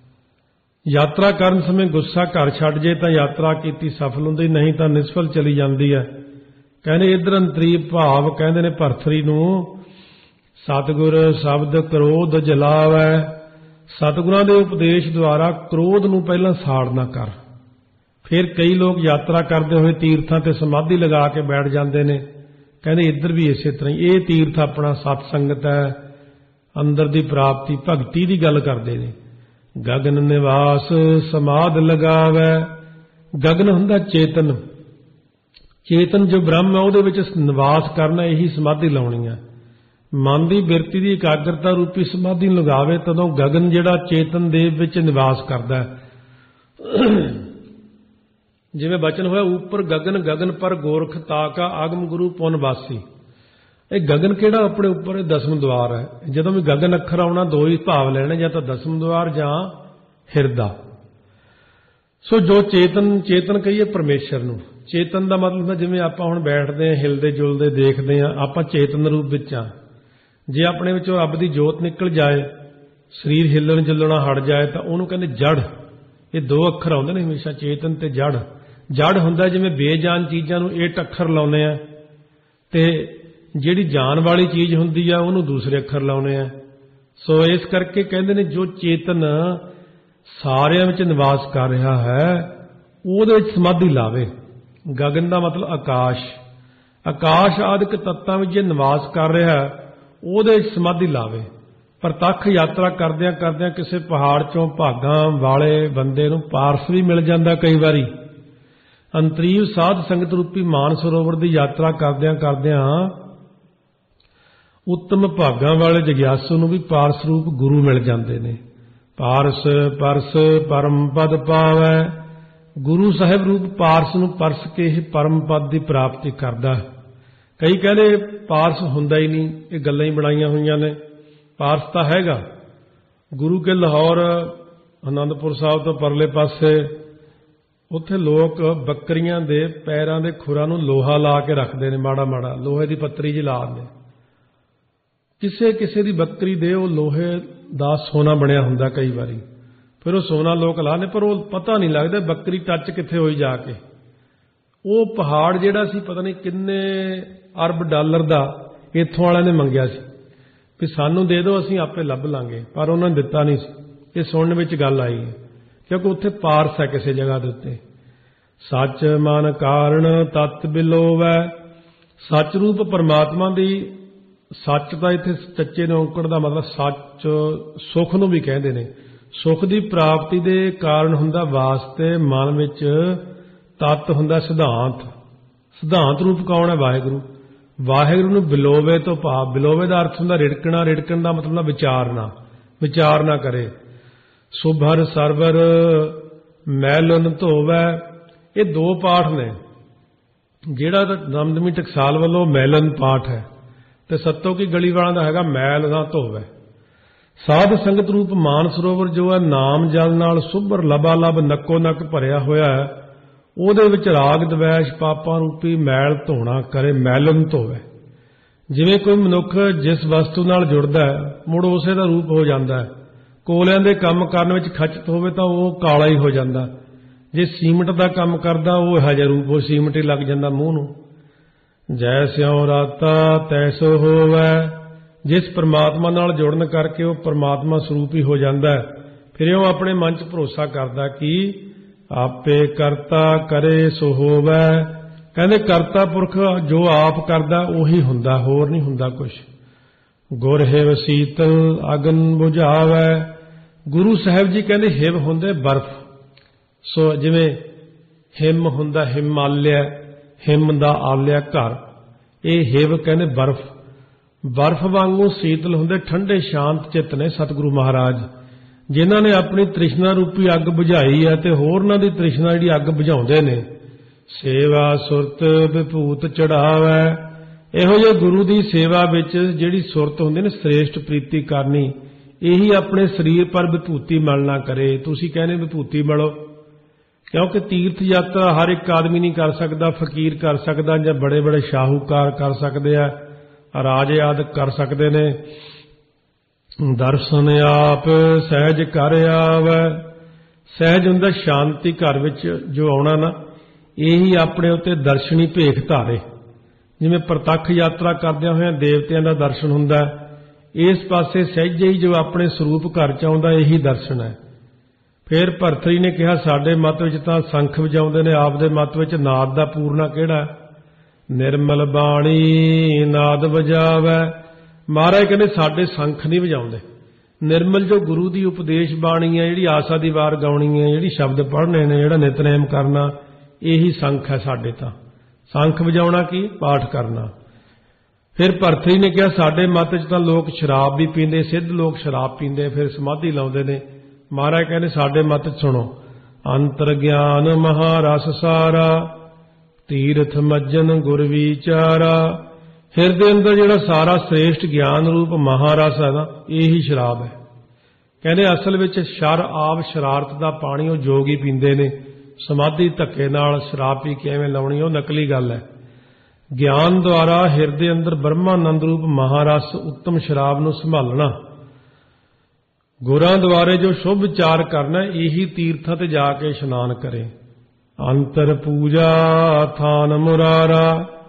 ਯਾਤਰਾ ਕਰਨ ਸਮੇਂ ਗੁੱਸਾ ਘਰ ਛੱਡ ਜੇ ਤਾਂ ਯਾਤਰਾ ਕੀਤੀ ਸਫਲ ਹੁੰਦੀ, ਨਹੀਂ ਤਾਂ ਨਿਸਫਲ ਚਲੀ ਜਾਂਦੀ ਹੈ। ਕਹਿੰਦੇ ਇਧਰ ਅੰਤਰੀ ਭਾਵ ਕਹਿੰਦੇ ਨੇ ਭਰਥਰੀ ਨੂੰ, ਸਤਿਗੁਰ ਸ਼ਬਦ ਕ੍ਰੋਧ ਜਲਾਵੈ। ਸਤਿਗੁਰਾਂ ਦੇ ਉਪਦੇਸ਼ ਦੁਆਰਾ ਕ੍ਰੋਧ ਨੂੰ ਪਹਿਲਾਂ ਸਾੜਨਾ ਕਰ। ਫਿਰ ਕਈ ਲੋਕ ਯਾਤਰਾ ਕਰਦੇ ਹੋਏ ਤੀਰਥਾਂ ਤੇ ਸਮਾਧੀ ਲਗਾ ਕੇ ਬੈਠ ਜਾਂਦੇ ਨੇ। ਕਹਿੰਦੇ ਇੱਧਰ ਵੀ ਇਸੇ ਤਰ੍ਹਾਂ ਹੀ, ਇਹ ਤੀਰਥ ਆਪਣਾ ਸਤ ਸੰਗਤ ਹੈ, ਅੰਦਰ ਦੀ ਪ੍ਰਾਪਤੀ ਭਗਤੀ ਦੀ ਗੱਲ ਕਰਦੇ ਨੇ। ਗਗਨ ਨਿਵਾਸ ਸਮਾਧ ਲਗਾਵੈ। ਗਗਨ ਹੁੰਦਾ ਚੇਤਨ, ਚੇਤਨ ਜੋ ਬ੍ਰਹਮ ਹੈ ਉਹਦੇ ਵਿੱਚ ਨਿਵਾਸ ਕਰਨਾ, ਇਹੀ ਸਮਾਧੀ ਲਾਉਣੀ ਹੈ। ਮਨ ਦੀ ਬਿਰਤੀ ਦੀ ਇਕਾਗਰਤਾ ਰੂਪੀ ਸਮਾਧੀ ਲਗਾਵੇ, ਤਦੋਂ ਗਗਨ ਜਿਹੜਾ ਚੇਤਨ ਦੇਵ ਵਿੱਚ ਨਿਵਾਸ ਕਰਦਾ ਹੈ। ਜਿਵੇਂ ਬਚਨ ਹੋਇਆ, ਉੱਪਰ ਗਗਨ ਗਗਨ ਪਰ ਗੋਰਖ ਤਾਕਾ ਆਗਮ ਗੁਰੂ ਪੁਨ ਵਾਸੀ। ਇਹ ਗਗਨ ਕਿਹੜਾ ਆਪਣੇ ਉੱਪਰ, ਇਹ ਦਸਮ ਦੁਆਰ ਹੈ। ਜਦੋਂ ਵੀ ਗਗਨ ਅੱਖਰ ਆਉਣਾ, 2 ਹੀ ਭਾਵ ਲੈਣੇ, ਜਾਂ ਤਾਂ ਦਸਮ ਦੁਆਰ ਜਾਂ ਹਿਰਦਾ। ਸੋ ਜੋ ਚੇਤਨ, ਚੇਤਨ ਕਹੀਏ ਪਰਮੇਸ਼ਰ ਨੂੰ। ਚੇਤਨ ਦਾ ਮਤਲਬ ਹੈ ਜਿਵੇਂ ਆਪਾਂ ਹੁਣ ਬੈਠਦੇ ਹਾਂ, ਹਿਲਦੇ ਜੁਲਦੇ ਦੇਖਦੇ ਹਾਂ, ਆਪਾਂ ਚੇਤਨ ਰੂਪ ਵਿੱਚ ਹਾਂ। ਜੇ ਆਪਣੇ ਵਿੱਚੋਂ ਰੱਬ ਦੀ ਜੋਤ ਨਿਕਲ ਜਾਏ, ਸਰੀਰ ਹਿੱਲਣ ਜੁਲਣਾ ਹਟ ਜਾਏ, ਤਾਂ ਉਹਨੂੰ ਕਹਿੰਦੇ ਜੜ। ਇਹ 2 ਅੱਖਰ ਆਉਂਦੇ ਨੇ ਹਮੇਸ਼ਾ, ਚੇਤਨ ਤੇ ਜੜ। ਜੜ ਹੁੰਦਾ ਜਿਵੇਂ ਬੇਜਾਨ ਚੀਜ਼ਾਂ ਨੂੰ 8 ਅੱਖਰ ਲਾਉਨੇ ਆ, ਤੇ ਜਿਹੜੀ ਜਾਨ ਵਾਲੀ ਚੀਜ਼ ਹੁੰਦੀ ਆ ਉਹਨੂੰ ਦੂਸਰੇ ਅੱਖਰ ਲਾਉਨੇ ਆ। ਸੋ ਇਸ ਕਰਕੇ ਕਹਿੰਦੇ ਨੇ ਜੋ ਚੇਤਨ ਸਾਰਿਆਂ ਵਿੱਚ ਨਿਵਾਸ ਕਰ ਰਿਹਾ ਹੈ, ਉਹਦੇ ਵਿੱਚ ਸਮਾਧੀ ਲਾਵੇ। ਗਗਨ ਦਾ ਮਤਲਬ ਆਕਾਸ਼। ਆਕਾਸ਼ ਆਦਿਕ ਤੱਤਾਂ ਵਿੱਚ ਜੇ ਨਿਵਾਸ ਕਰ ਰਿਹਾ, ਉਹਦੇ ਵਿੱਚ ਸਮਾਧੀ ਲਾਵੇ। ਪ੍ਰਤੱਖ ਯਾਤਰਾ ਕਰਦਿਆਂ ਕਰਦਿਆਂ ਕਿਸੇ ਪਹਾੜ ਚੋਂ ਭਾਗਾਂ ਵਾਲੇ ਬੰਦੇ ਨੂੰ ਪਾਰਸ ਵੀ ਮਿਲ ਜਾਂਦਾ ਕਈ ਵਾਰੀ। ਅੰਤਰੀਵ ਸਾਧ ਸੰਗਤ ਰੂਪੀ ਮਾਨ ਸਰੋਵਰ ਦੀ ਯਾਤਰਾ ਕਰਦਿਆਂ ਕਰਦਿਆਂ ਉੱਤਮ ਭਾਗਾਂ ਵਾਲੇ ਜਗਿਆਸੂ ਨੂੰ ਵੀ ਪਾਰਸ ਰੂਪ ਗੁਰੂ ਮਿਲ ਜਾਂਦੇ ਨੇ। ਪਾਰਸ ਪਰਸ ਪਰਮ ਪਦ ਪਾਵੈ। ਗੁਰੂ ਸਾਹਿਬ ਰੂਪ ਪਾਰਸ ਨੂੰ ਪਰਸ ਕੇ ਇਹ ਪਰਮ ਪਦ ਦੀ ਪ੍ਰਾਪਤੀ ਕਰਦਾ। ਕਈ ਕਹਿੰਦੇ ਪਾਰਸ ਹੁੰਦਾ ਹੀ ਨਹੀਂ, ਇਹ ਗੱਲਾਂ ਹੀ ਬਣਾਈਆਂ ਹੋਈਆਂ ਨੇ। ਪਾਰਸ ਤਾਂ ਹੈਗਾ। ਗੁਰੂ ਕੇ ਲਾਹੌਰ ਆਨੰਦਪੁਰ ਸਾਹਿਬ ਤੋਂ ਪਰਲੇ ਪਾਸੇ, ਉੱਥੇ ਲੋਕ ਬੱਕਰੀਆਂ ਦੇ ਪੈਰਾਂ ਦੇ ਖੁਰਾਂ ਨੂੰ ਲੋਹਾ ਲਾ ਕੇ ਰੱਖਦੇ ਨੇ, ਮਾੜਾ ਮਾੜਾ ਲੋਹੇ ਦੀ ਪੱਤਰੀ ਜਿਹੀ ਲਾ ਦਿੰਦੇ। ਕਿਸੇ ਕਿਸੇ ਦੀ ਬੱਕਰੀ ਦੇ ਉਹ ਲੋਹੇ ਦਾ ਸੋਨਾ ਬਣਿਆ ਹੁੰਦਾ ਕਈ ਵਾਰੀ, ਫਿਰ ਉਹ ਸੋਨਾ ਲੋਕ ਲਾਉਂਦੇ, ਪਰ ਉਹ ਪਤਾ ਨਹੀਂ ਲੱਗਦਾ ਬੱਕਰੀ ਟੱਚ ਕਿੱਥੇ ਹੋਈ ਜਾ ਕੇ। ਉਹ ਪਹਾੜ ਜਿਹੜਾ ਸੀ ਪਤਾ ਨਹੀਂ ਕਿੰਨੇ ਅਰਬ ਡਾਲਰ ਦਾ ਇੱਥੋਂ ਵਾਲਿਆਂ ਨੇ ਮੰਗਿਆ ਸੀ ਵੀ ਸਾਨੂੰ ਦੇ ਦਿਓ, ਅਸੀਂ ਆਪੇ ਲੱਭ ਲਾਂਗੇ, ਪਰ ਉਹਨਾਂ ਨੇ ਦਿੱਤਾ ਨਹੀਂ ਸੀ। ਇਹ ਸੁਣਨ ਵਿੱਚ ਗੱਲ ਆਈ ਹੈ, ਕਿਉਂਕਿ ਉੱਥੇ ਪਾਰਸ ਹੈ ਕਿਸੇ ਜਗ੍ਹਾ ਦੇ ਉੱਤੇ। ਸੱਚ ਮਨ ਕਾਰਣ ਤਤ ਬਿਲੋਵੈ, ਸੱਚ ਰੂਪ ਪਰਮਾਤਮਾ ਦੀ, ਸੱਚ ਦਾ ਇੱਥੇ ਚੱਚੇ ਨੇ ਔਂਕੜ ਦਾ ਮਤਲਬ ਸੱਚ ਸੁੱਖ ਨੂੰ ਵੀ ਕਹਿੰਦੇ ਨੇ। ਸੁੱਖ ਦੀ ਪ੍ਰਾਪਤੀ ਦੇ ਕਾਰਨ ਹੁੰਦਾ ਵਾਸਤੇ ਮਨ ਵਿੱਚ, ਤਤ ਹੁੰਦਾ ਸਿਧਾਂਤ। ਸਿਧਾਂਤ ਰੂਪ ਕੌਣ ਹੈ? ਵਾਹਿਗੁਰੂ। ਵਾਹਿਗੁਰੂ ਨੂੰ ਬਿਲੋਵੇ ਤੋਂ ਭਾਵ, ਬਿਲੋਵੇ ਦਾ ਅਰਥ ਹੁੰਦਾ ਰਿੜਕਣਾ, ਰਿੜਕਣ ਦਾ ਮਤਲਬ ਵਿਚਾਰਨਾ, ਵਿਚਾਰ ਨਾ ਕਰੇ। ਸੁਭਰ ਸਰਵਰ ਮੈਲਨ ਧੋਵੈ, ਇਹ ਦੋ ਪਾਠ ਨੇ। ਜਿਹੜਾ ਦਮਦਮੀ ਟਕਸਾਲ ਵੱਲੋਂ ਮੈਲਨ ਪਾਠ ਹੈ ਤੇ ਸੱਤੋ ਕੀ ਗਲੀ ਵਾਲਾਂ ਦਾ ਹੈਗਾ ਮੈਲ ਨਾ ਧੋਵੈ। ਸਾਧ ਸੰਗਤ ਰੂਪ ਮਾਨ ਸਰੋਵਰ ਜੋ ਹੈ ਨਾਮ ਜਲ ਨਾਲ ਸੁਭਰ ਲਬਾ ਲਬ ਨੱਕੋ ਨੱਕ ਭਰਿਆ ਹੋਇਆ ਹੈ, ਉਹਦੇ ਵਿੱਚ ਰਾਗ ਦਵੈਸ਼ ਪਾਪਾਂ ਰੂਪੀ ਮੈਲ ਧੋਣਾ ਕਰੇ, ਮੈਲਨ ਧੋਵੈ। ਜਿਵੇਂ ਕੋਈ ਮਨੁੱਖ ਜਿਸ ਵਸਤੂ ਨਾਲ ਜੁੜਦਾ ਹੈ ਮੁੜ ਉਸੇ ਦਾ ਰੂਪ ਹੋ ਜਾਂਦਾ ਹੈ। ਕੋਲਿਆਂ ਦੇ ਕੰਮ ਕਰਨ ਵਿੱਚ ਖਚਤ ਹੋਵੇ ਤਾਂ ਉਹ ਕਾਲਾ ਹੀ ਹੋ ਜਾਂਦਾ, ਜੇ ਸੀਮਟ ਦਾ ਕੰਮ ਕਰਦਾ ਉਹ ਇਹੋ ਜਿਹਾ ਰੂਪ, ਉਹ ਸੀਮਟ ਹੀ ਲੱਗ ਜਾਂਦਾ ਮੂੰਹ ਨੂੰ। ਜੈ ਸਿਉ ਰਾਤਾ ਤੈਸੋ ਹੋਵੈ, ਜਿਸ ਪਰਮਾਤਮਾ ਨਾਲ ਜੁੜਨ ਕਰਕੇ ਉਹ ਪਰਮਾਤਮਾ ਸਰੂਪ ਹੀ ਹੋ ਜਾਂਦਾ। ਫਿਰ ਉਹ ਆਪਣੇ ਮਨ 'ਚ ਭਰੋਸਾ ਕਰਦਾ ਕਿ ਆਪੇ ਕਰਤਾ ਕਰੇ ਸੋ ਹੋਵੈ। ਕਹਿੰਦੇ ਕਰਤਾ ਪੁਰਖ ਜੋ ਆਪ ਕਰਦਾ ਉਹੀ ਹੁੰਦਾ, ਹੋਰ ਨਹੀਂ ਹੁੰਦਾ ਕੁਛ। ਗੁਰ ਹਿਵ ਸੀਤਲ ਅਗਨ ਬੁਝਾਵੈ, ਗੁਰੂ ਸਾਹਿਬ ਜੀ ਕਹਿੰਦੇ ਹਿਵ ਹੁੰਦੇ ਬਰਫ਼। ਸੋ ਜਿਵੇਂ ਹਿਮ ਹੁੰਦਾ ਹਿਮਾਲਿਆ, ਹਿਮ ਦਾ ਆਲਿਆ ਘਰ, ਇਹ ਹਿਵ ਕਹਿੰਦੇ ਬਰਫ਼। ਬਰਫ਼ ਵਾਂਗੂ ਸੀਤਲ ਹੁੰਦੇ ਠੰਡੇ ਸ਼ਾਂਤ ਚਿੱਤ ਨੇ ਸਤਿਗੁਰੂ ਮਹਾਰਾਜ, ਜਿਨ੍ਹਾਂ ਨੇ ਆਪਣੀ ਤ੍ਰਿਸ਼ਨਾ ਰੂਪੀ ਅੱਗ ਬੁਝਾਈ ਹੈ ਤੇ ਹੋਰਨਾਂ ਦੀ ਤ੍ਰਿਸ਼ਨਾ ਜਿਹੜੀ ਅੱਗ ਬੁਝਾਉਂਦੇ ਨੇ। ਸੇਵਾ ਸੁਰਤ ਵਿਭੂਤ ਚੜਾਵੈ, ਇਹੋ ਜਿਹੇ ਗੁਰੂ ਦੀ ਸੇਵਾ ਵਿੱਚ ਜਿਹੜੀ ਸੁਰਤ ਹੁੰਦੀ ਨੇ ਸ੍ਰੇਸ਼ਟ ਪ੍ਰੀਤੀ ਕਰਨੀ, ਇਹੀ ਆਪਣੇ ਸਰੀਰ ਪਰ ਵਿਭੂਤੀ ਮਲਣਾ ਕਰੇ। ਤੁਸੀਂ ਕਹਿੰਦੇ ਵਿਭੂਤੀ ਮਲੋ, ਕਿਉਂਕਿ ਤੀਰਥ ਯਾਤਰਾ ਹਰ ਇੱਕ ਆਦਮੀ ਨਹੀਂ ਕਰ ਸਕਦਾ, ਫਕੀਰ ਕਰ ਸਕਦਾ ਜਾਂ ਬੜੇ ਬੜੇ ਸ਼ਾਹੂਕਾਰ ਕਰ ਸਕਦੇ ਆ, ਰਾਜੇ ਆਦਿ ਕਰ ਸਕਦੇ ਨੇ। ਦਰਸ਼ਨ ਆਪ ਸਹਿਜ ਕਰ ਆਵੈ, ਸਹਿਜ ਹੁੰਦਾ ਸ਼ਾਂਤੀ ਘਰ ਵਿੱਚ ਜੋ ਆਉਣਾ ਨਾ, ਇਹੀ ਆਪਣੇ ਉੱਤੇ ਦਰਸ਼ਨੀ ਭੇਖ ਧਾਰੇ। ਜਿਵੇਂ ਪ੍ਰਤੱਖ ਯਾਤਰਾ ਕਰਦਿਆਂ ਹੋਇਆਂ ਦੇਵਤਿਆਂ ਦਾ ਦਰਸ਼ਨ ਹੁੰਦਾ, ਇਸ ਪਾਸੇ ਸਹਿਜੇ ਹੀ ਜੋ ਆਪਣੇ ਸਰੂਪ ਘਰ ਚ ਆਉਂਦਾ ਇਹੀ ਦਰਸ਼ਨ ਹੈ। ਫਿਰ ਭਰਤਰੀ ਨੇ ਕਿਹਾ ਸਾਡੇ ਮਤ ਵਿੱਚ ਤਾਂ ਸੰਖ ਵਜਾਉਂਦੇ ਨੇ, ਆਪ ਦੇ ਮਤ ਵਿੱਚ ਨਾਦ ਦਾ ਪੂਰਨਾ ਕਿਹੜਾ? ਨਿਰਮਲ ਬਾਣੀ ਨਾਦ ਵਜਾਵੈ। ਮਹਾਰਾਜ ਕਹਿੰਦੇ ਸਾਡੇ ਸੰਖ ਨਹੀਂ ਵਜਾਉਂਦੇ। ਨਿਰਮਲ ਜੋ ਗੁਰੂ ਦੀ ਉਪਦੇਸ਼ ਬਾਣੀ ਹੈ, ਜਿਹੜੀ ਆਸਾ ਦੀ ਵਾਰ ਗਾਉਣੀ ਹੈ, ਜਿਹੜੀ ਸ਼ਬਦ ਪੜ੍ਹਨੇ ਨੇ, ਜਿਹੜਾ ਨਿਤਨੇਮ ਕਰਨਾ, ਇਹੀ ਸੰਖ ਹੈ ਸਾਡੇ ਤਾਂ। ਸੰਖ ਵਜਾਉਣਾ ਕੀ? ਪਾਠ ਕਰਨਾ। ਫਿਰ ਭਰਤਰੀ ਨੇ ਕਿਹਾ ਸਾਡੇ ਮਤ ਵਿੱਚ ਤਾਂ ਲੋਕ ਸ਼ਰਾਬ ਵੀ ਪੀਂਦੇ, ਸਿੱਧ ਲੋਕ ਸ਼ਰਾਬ ਪੀਂਦੇ ਫਿਰ ਸਮਾਧੀ ਲਾਉਂਦੇ ਨੇ। ਮਹਾਰਾਜ ਕਹਿੰਦੇ ਸਾਡੇ ਮਤ ਸੁਣੋ, ਅੰਤਰ ਗਿਆਨ ਮਹਾਰਸ ਸਾਰਾ, ਤੀਰਥ ਮੱਜਨ ਗੁਰ ਵਿਚਾਰਾ। ਹਿਰਦੇ ਅੰਦਰ ਜਿਹੜਾ ਸਾਰਾ ਸ੍ਰੇਸ਼ਟ ਗਿਆਨ ਰੂਪ ਮਹਾਰਸ ਹੈ ਨਾ, ਇਹੀ ਸ਼ਰਾਬ ਹੈ। ਕਹਿੰਦੇ ਅਸਲ ਵਿੱਚ ਸ਼ਰ ਆਪ ਸ਼ਰਾਰਤ ਦਾ ਪਾਣੀ ਉਹ ਜੋਗ ਹੀ ਪੀਂਦੇ ਨੇ। ਸਮਾਧੀ ਧੱਕੇ ਨਾਲ ਸ਼ਰਾਬ ਪੀ ਕੇ ਐਵੇਂ ਲਾਉਣੀ ਉਹ ਨਕਲੀ ਗੱਲ ਹੈ। ਗਿਆਨ ਦੁਆਰਾ ਹਿਰਦੇ ਅੰਦਰ ਬ੍ਰਹਮਾਨੰਦ ਰੂਪ ਮਹਾਰਸ ਉੱਤਮ ਸ਼ਰਾਬ ਨੂੰ ਸੰਭਾਲਣਾ, ਗੁਰਾਂ ਦੁਆਰੇ ਜੋ ਸ਼ੁਭ ਵਿਚਾਰ ਕਰਨਾ, ਇਹੀ ਤੀਰਥਾਂ ਤੇ ਜਾ ਕੇ ਇਸ਼ਨਾਨ ਕਰੇ। ਅੰਤਰ ਪੂਜਾ ਥਾਨ ਮੁਰਾਰਾ,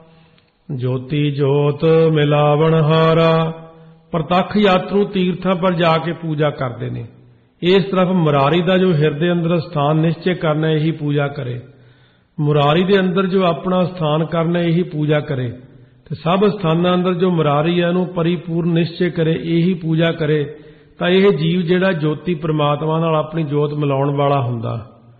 ਜੋਤੀ ਜੋਤ ਮਿਲਾਵਣ ਹਾਰਾ। ਪ੍ਰਤੱਖ ਯਾਤਰੂ ਤੀਰਥਾਂ ਪਰ ਜਾ ਕੇ ਪੂਜਾ ਕਰਦੇ ਨੇ। ਇਸ ਤਰਫ ਮੁਰਾਰੀ ਦਾ ਜੋ ਹਿਰਦੇ ਅੰਦਰ ਸਥਾਨ ਨਿਸ਼ਚੈ ਕਰਨਾ, ਇਹੀ ਪੂਜਾ ਕਰੇ। ਮੁਰਾਰੀ ਦੇ ਅੰਦਰ ਜੋ ਆਪਣਾ ਸਥਾਨ ਕਰਨਾ, ਇਹੀ ਪੂਜਾ ਕਰੇ। ਤੇ ਸਭ ਸਥਾਨਾਂ ਅੰਦਰ ਜੋ ਮੁਰਾਰੀ ਹੈ ਉਹਨੂੰ ਪਰਿਪੂਰਨ ਨਿਸ਼ਚੈ ਕਰੇ, ਇਹੀ ਪੂਜਾ ਕਰੇ। ਤਾਂ ਇਹ ਜੀਵ ਜਿਹੜਾ ਜੋਤੀ ਪ੍ਰਮਾਤਮਾ ਨਾਲ ਆਪਣੀ ਜੋਤ ਮਿਲਾਉਣ ਵਾਲਾ ਹੁੰਦਾ।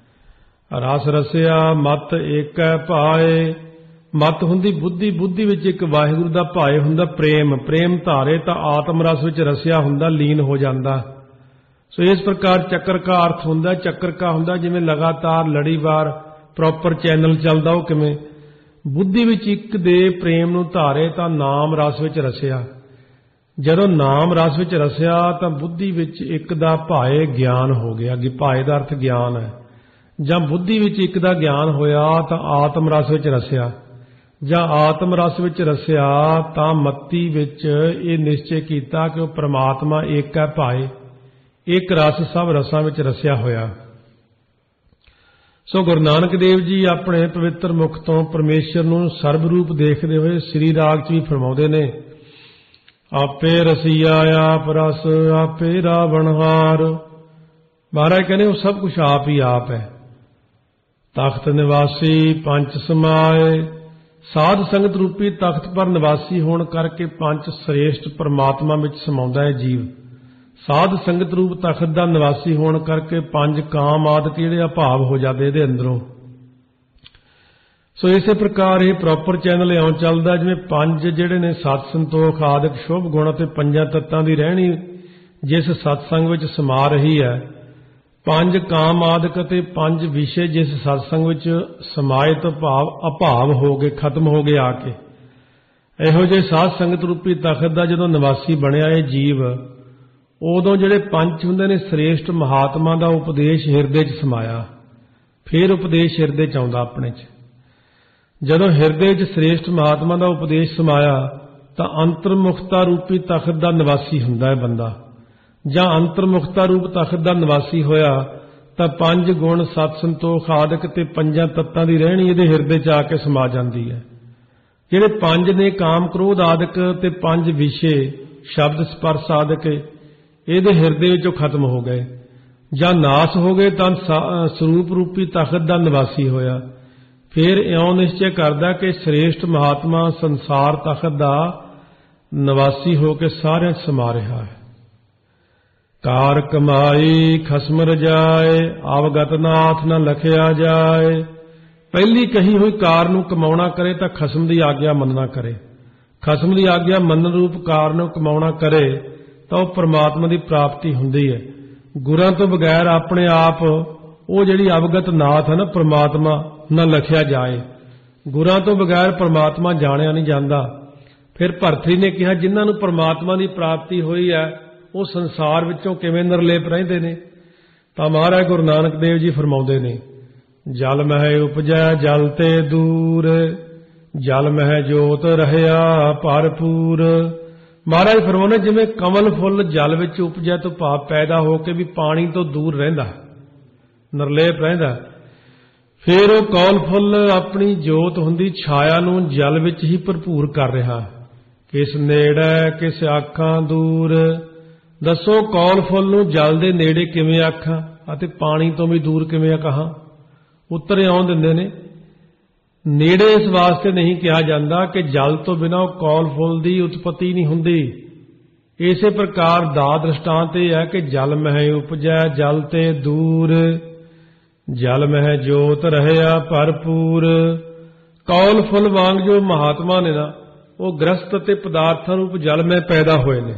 ਰਸ ਰਸਿਆ ਮਤ ਏਕੈ ਭਾਏ, ਮਤ ਹੁੰਦੀ ਬੁੱਧੀ, ਬੁੱਧੀ ਵਿੱਚ ਇੱਕ ਵਾਹਿਗੁਰੂ ਦਾ ਭਾਏ ਹੁੰਦਾ। ਪ੍ਰੇਮ, ਪ੍ਰੇਮ ਧਾਰੇ ਤਾਂ ਆਤਮ ਰਸ ਵਿੱਚ ਰਸਿਆ ਹੁੰਦਾ, ਲੀਨ ਹੋ ਜਾਂਦਾ। ਸੋ ਇਸ ਪ੍ਰਕਾਰ ਚੱਕਰ ਕਾ ਅਰਥ ਹੁੰਦਾ, ਚੱਕਰ ਕਾ ਹੁੰਦਾ ਜਿਵੇਂ ਲਗਾਤਾਰ ਲੜੀਵਾਰ ਪ੍ਰੋਪਰ ਚੈਨਲ ਚੱਲਦਾ, ਉਹ ਕਿਵੇਂ ਬੁੱਧੀ ਵਿੱਚ ਇੱਕ ਦੇ ਪ੍ਰੇਮ ਨੂੰ ਧਾਰੇ ਤਾਂ ਨਾਮ ਰਸ ਵਿੱਚ ਰਸਿਆ। ਜਦੋਂ ਨਾਮ ਰਸ ਵਿੱਚ ਰਸਿਆ ਤਾਂ ਬੁੱਧੀ ਵਿੱਚ ਇੱਕ ਦਾ ਭਾਏ ਗਿਆਨ ਹੋ ਗਿਆ। ਭਾਏ ਦਾ ਅਰਥ ਗਿਆਨ ਹੈ। ਜਾਂ ਬੁੱਧੀ ਵਿੱਚ ਇੱਕ ਦਾ ਗਿਆਨ ਹੋਇਆ ਤਾਂ ਆਤਮ ਰਸ ਵਿੱਚ ਰਸਿਆ। ਜਾਂ ਆਤਮ ਰਸ ਵਿੱਚ ਰਸਿਆ ਤਾਂ ਮੱਤੀ ਵਿੱਚ ਇਹ ਨਿਸ਼ਚੈ ਕੀਤਾ ਕਿ ਉਹ ਪ੍ਰਮਾਤਮਾ ਏਕ ਹੈ ਭਾਏ, ਇੱਕ ਰਸ ਸਭ ਰਸਾਂ ਵਿੱਚ ਰਸਿਆ ਹੋਇਆ। ਸੋ ਗੁਰੂ ਨਾਨਕ ਦੇਵ ਜੀ ਆਪਣੇ ਪਵਿੱਤਰ ਮੁਖ ਤੋਂ ਪਰਮੇਸ਼ਰ ਨੂੰ ਸਰਬ ਰੂਪ ਦੇਖਦੇ ਹੋਏ ਸ੍ਰੀ ਰਾਗ 'ਚ ਵੀ ਫਰਮਾਉਂਦੇ ਨੇ, ਆਪੇ ਰਸੀਆ ਆਪ ਰਸ ਆਪੇ ਰਾਵਣਹਾਰ। ਮਹਾਰਾਜ ਕਹਿੰਦੇ ਉਹ ਸਭ ਕੁਝ ਆਪ ਹੀ ਆਪ ਹੈ। ਤਖਤ ਨਿਵਾਸੀ ਪੰਚ ਸਮਾਏ, ਸਾਧ ਸੰਗਤ ਰੂਪੀ ਤਖਤ ਪਰ ਨਿਵਾਸੀ ਹੋਣ ਕਰਕੇ ਪੰਜ ਸ੍ਰੇਸ਼ਟ ਪਰਮਾਤਮਾ ਵਿੱਚ ਸਮਾਉਂਦਾ ਹੈ ਜੀਵ। ਸਾਧ ਸੰਗਤ ਰੂਪ ਤਖਤ ਦਾ ਨਿਵਾਸੀ ਹੋਣ ਕਰਕੇ ਪੰਜ ਕਾਮ ਆਦਿਕ ਜਿਹੜੇ ਅਭਾਵ ਹੋ ਜਾਂਦੇ ਇਹਦੇ ਅੰਦਰੋਂ। ਸੋ ਇਸੇ ਪ੍ਰਕਾਰ ਇਹ ਪ੍ਰੋਪਰ ਚੈਨਲ ਇਉਂ ਚੱਲਦਾ ਜਿਵੇਂ ਪੰਜ ਜਿਹੜੇ ਨੇ ਸਤ ਸੰਤੋਖ ਆਦਿਕ ਸ਼ੁਭ ਗੁਣ ਅਤੇ ਪੰਜਾਂ ਤੱਤਾਂ ਦੀ ਰਹਿਣੀ ਜਿਸ ਸਤਸੰਗ ਵਿੱਚ ਸਮਾ ਰਹੀ ਹੈ, ਪੰਜ ਕਾਮ ਆਦਿਕ ਅਤੇ ਪੰਜ ਵਿਸ਼ੇ ਜਿਸ ਸਤਸੰਗ ਵਿੱਚ ਸਮਾਏ ਤੋਂ ਭਾਵ ਅਭਾਵ ਹੋ ਗਏ, ਖਤਮ ਹੋ ਗਏ ਆ ਕੇ। ਇਹੋ ਜਿਹੇ ਸਾਧ ਸੰਗਤ ਰੂਪੀ ਤਖਤ ਦਾ ਜਦੋਂ ਨਿਵਾਸੀ ਬਣਿਆ ਇਹ ਜੀਵ, ਉਦੋਂ ਜਿਹੜੇ ਪੰਜ ਹੁੰਦੇ ਨੇ ਸ੍ਰੇਸ਼ਟ ਮਹਾਤਮਾ ਦਾ ਉਪਦੇਸ਼ ਹਿਰਦੇ 'ਚ ਸਮਾਇਆ। ਫਿਰ ਉਪਦੇਸ਼ ਹਿਰਦੇ 'ਚ ਆਉਂਦਾ ਆਪਣੇ 'ਚ। ਜਦੋਂ ਹਿਰਦੇ 'ਚ ਸ੍ਰੇਸ਼ਟ ਮਹਾਤਮਾ ਦਾ ਉਪਦੇਸ਼ ਸਮਾਇਆ ਤਾਂ ਅੰਤਰਮੁਖਤਾ ਰੂਪੀ ਤਖਤ ਦਾ ਨਿਵਾਸੀ ਹੁੰਦਾ ਹੈ ਬੰਦਾ। ਜਾਂ ਅੰਤਰਮੁਖਤਾ ਰੂਪ ਤਖਤ ਦਾ ਨਿਵਾਸੀ ਹੋਇਆ ਤਾਂ ਪੰਜ ਗੁਣ ਸਤ ਸੰਤੋਖ ਆਦਿਕ ਤੇ ਪੰਜਾਂ ਤੱਤਾਂ ਦੀ ਰਹਿਣੀ ਇਹਦੇ ਹਿਰਦੇ 'ਚ ਆ ਕੇ ਸਮਾ ਜਾਂਦੀ ਹੈ। ਜਿਹੜੇ ਪੰਜ ਨੇ ਕਾਮ ਕ੍ਰੋਧ ਆਦਿਕ ਤੇ ਪੰਜ ਵਿਸ਼ੇ ਸ਼ਬਦ ਸਪਰਸ਼ ਆਦਿਕ ਇਹਦੇ ਹਿਰਦੇ ਵਿੱਚੋਂ ਖਤਮ ਹੋ ਗਏ ਜਾਂ ਨਾਸ ਹੋ ਗਏ ਤਾਂ ਸਰੂਪ ਰੂਪੀ ਤਖਤ ਦਾ ਨਿਵਾਸੀ ਹੋਇਆ। ਫਿਰ ਇਉਂ ਨਿਸ਼ਚੈ ਕਰਦਾ ਕਿ ਸ੍ਰੇਸ਼ਟ ਮਹਾਤਮਾ ਸੰਸਾਰ ਤਖਤ ਦਾ ਨਿਵਾਸੀ ਹੋ ਕੇ ਸਾਰਿਆਂ 'ਚ ਸਮਾ ਰਿਹਾ ਹੈ। ਕਾਰ ਕਮਾਈ ਖਸਮ ਰਜਾਏ ਆਵਗਤ ਨਾਥ ਨ ਲਖਿਆ ਜਾਏ। ਪਹਿਲੀ ਕਹੀ ਹੋਈ ਕਾਰ ਨੂੰ ਕਮਾਉਣਾ ਕਰੇ ਤਾਂ ਖਸਮ ਦੀ ਆਗਿਆ ਮੰਨਣਾ ਕਰੇ। ਖਸਮ ਦੀ ਆਗਿਆ ਮੰਨਣ ਰੂਪ ਕਾਰ ਨੂੰ ਕਮਾਉਣਾ ਕਰੇ ਤਾਂ ਉਹ ਪਰਮਾਤਮਾ ਦੀ ਪ੍ਰਾਪਤੀ ਹੁੰਦੀ ਹੈ। ਗੁਰਾਂ ਤੋਂ ਬਗੈਰ ਆਪਣੇ ਆਪ ਉਹ ਜਿਹੜੀ ਅਵਗਤ ਨਾਥ ਹੈ ਨਾ ਪਰਮਾਤਮਾ ਨਾ ਲਖਿਆ ਜਾਏ। ਗੁਰਾਂ ਤੋਂ ਬਗੈਰ ਪਰਮਾਤਮਾ ਜਾਣਿਆ ਨਹੀਂ ਜਾਂਦਾ। ਫਿਰ ਭਰਤਰੀ ਨੇ ਕਿਹਾ ਜਿਨ੍ਹਾਂ ਨੂੰ ਪਰਮਾਤਮਾ ਦੀ ਪ੍ਰਾਪਤੀ ਹੋਈ ਹੈ ਉਹ ਸੰਸਾਰ ਵਿੱਚੋਂ ਕਿਵੇਂ ਨਿਰਲੇਪ ਰਹਿੰਦੇ ਨੇ। ਤਾਂ ਮਹਾਰਾਜ ਗੁਰੂ ਨਾਨਕ ਦੇਵ ਜੀ ਫਰਮਾਉਂਦੇ ਨੇ, ਜਲ ਮਹਿ ਉਪਜੈ ਜਲ ਤੇ ਦੂਰ, ਜਲ ਮਹਿ ਜੋਤ ਰਹਿਆ ਭਰਪੂਰ। ਮਹਾਰਾਜ ਫਰਮਾਉਂਦੇ ਜਿਵੇਂ ਕਮਲ ਫੁੱਲ ਜਲ ਵਿੱਚ ਉਪਜੈ ਤੋਂ ਭਾਵ ਪੈਦਾ ਹੋ ਕੇ ਵੀ ਪਾਣੀ ਤੋਂ ਦੂਰ ਰਹਿੰਦਾ, ਨਿਰਲੇਪ ਰਹਿੰਦਾ। ਫਿਰ ਉਹ ਕੌਲ ਫੁੱਲ ਆਪਣੀ ਜੋਤ ਹੁੰਦੀ ਛਾਇਆ ਨੂੰ ਜਲ ਵਿੱਚ ਹੀ ਭਰਪੂਰ ਕਰ ਰਿਹਾ। ਕਿਸ ਨੇੜੇ ਕਿਸ ਆਖਾਂ ਦੂਰ। ਦੱਸੋ ਕੌਲ ਫੁੱਲ ਨੂੰ ਜਲ ਦੇ ਨੇੜੇ ਕਿਵੇਂ ਆਖਾਂ ਅਤੇ ਪਾਣੀ ਤੋਂ ਵੀ ਦੂਰ ਕਿਵੇਂ ਕਹਾਂ। ਉੱਤਰ ਇਉਂ ਦਿੰਦੇ ਨੇ, ਨੇੜੇ ਇਸ ਵਾਸਤੇ ਨਹੀਂ ਕਿਹਾ ਜਾਂਦਾ ਕਿ ਜਲ ਤੋਂ ਬਿਨਾਂ ਉਹ ਕੌਲ ਫੁੱਲ ਦੀ ਉਤਪਤੀ ਨਹੀਂ ਹੁੰਦੀ। ਇਸੇ ਪ੍ਰਕਾਰ ਦਾ ਦ੍ਰਿਸ਼ਟਾਂਤ ਇਹ ਹੈ ਕਿ ਜਲ ਮਹਿ ਉਪਜੈ ਜਲ ਤੇ ਦੂਰ, ਜਲ ਮਹਿ ਜੋਤ ਰਹਿਆ ਭਰਪੂਰ। ਕੌਲ ਫੁੱਲ ਵਾਂਗ ਜੋ ਮਹਾਤਮਾ ਨੇ ਨਾ ਉਹ ਗ੍ਰਸਤ ਅਤੇ ਪਦਾਰਥਾਂ ਰੂਪ ਜਲ ਮਹਿ ਪੈਦਾ ਹੋਏ ਨੇ।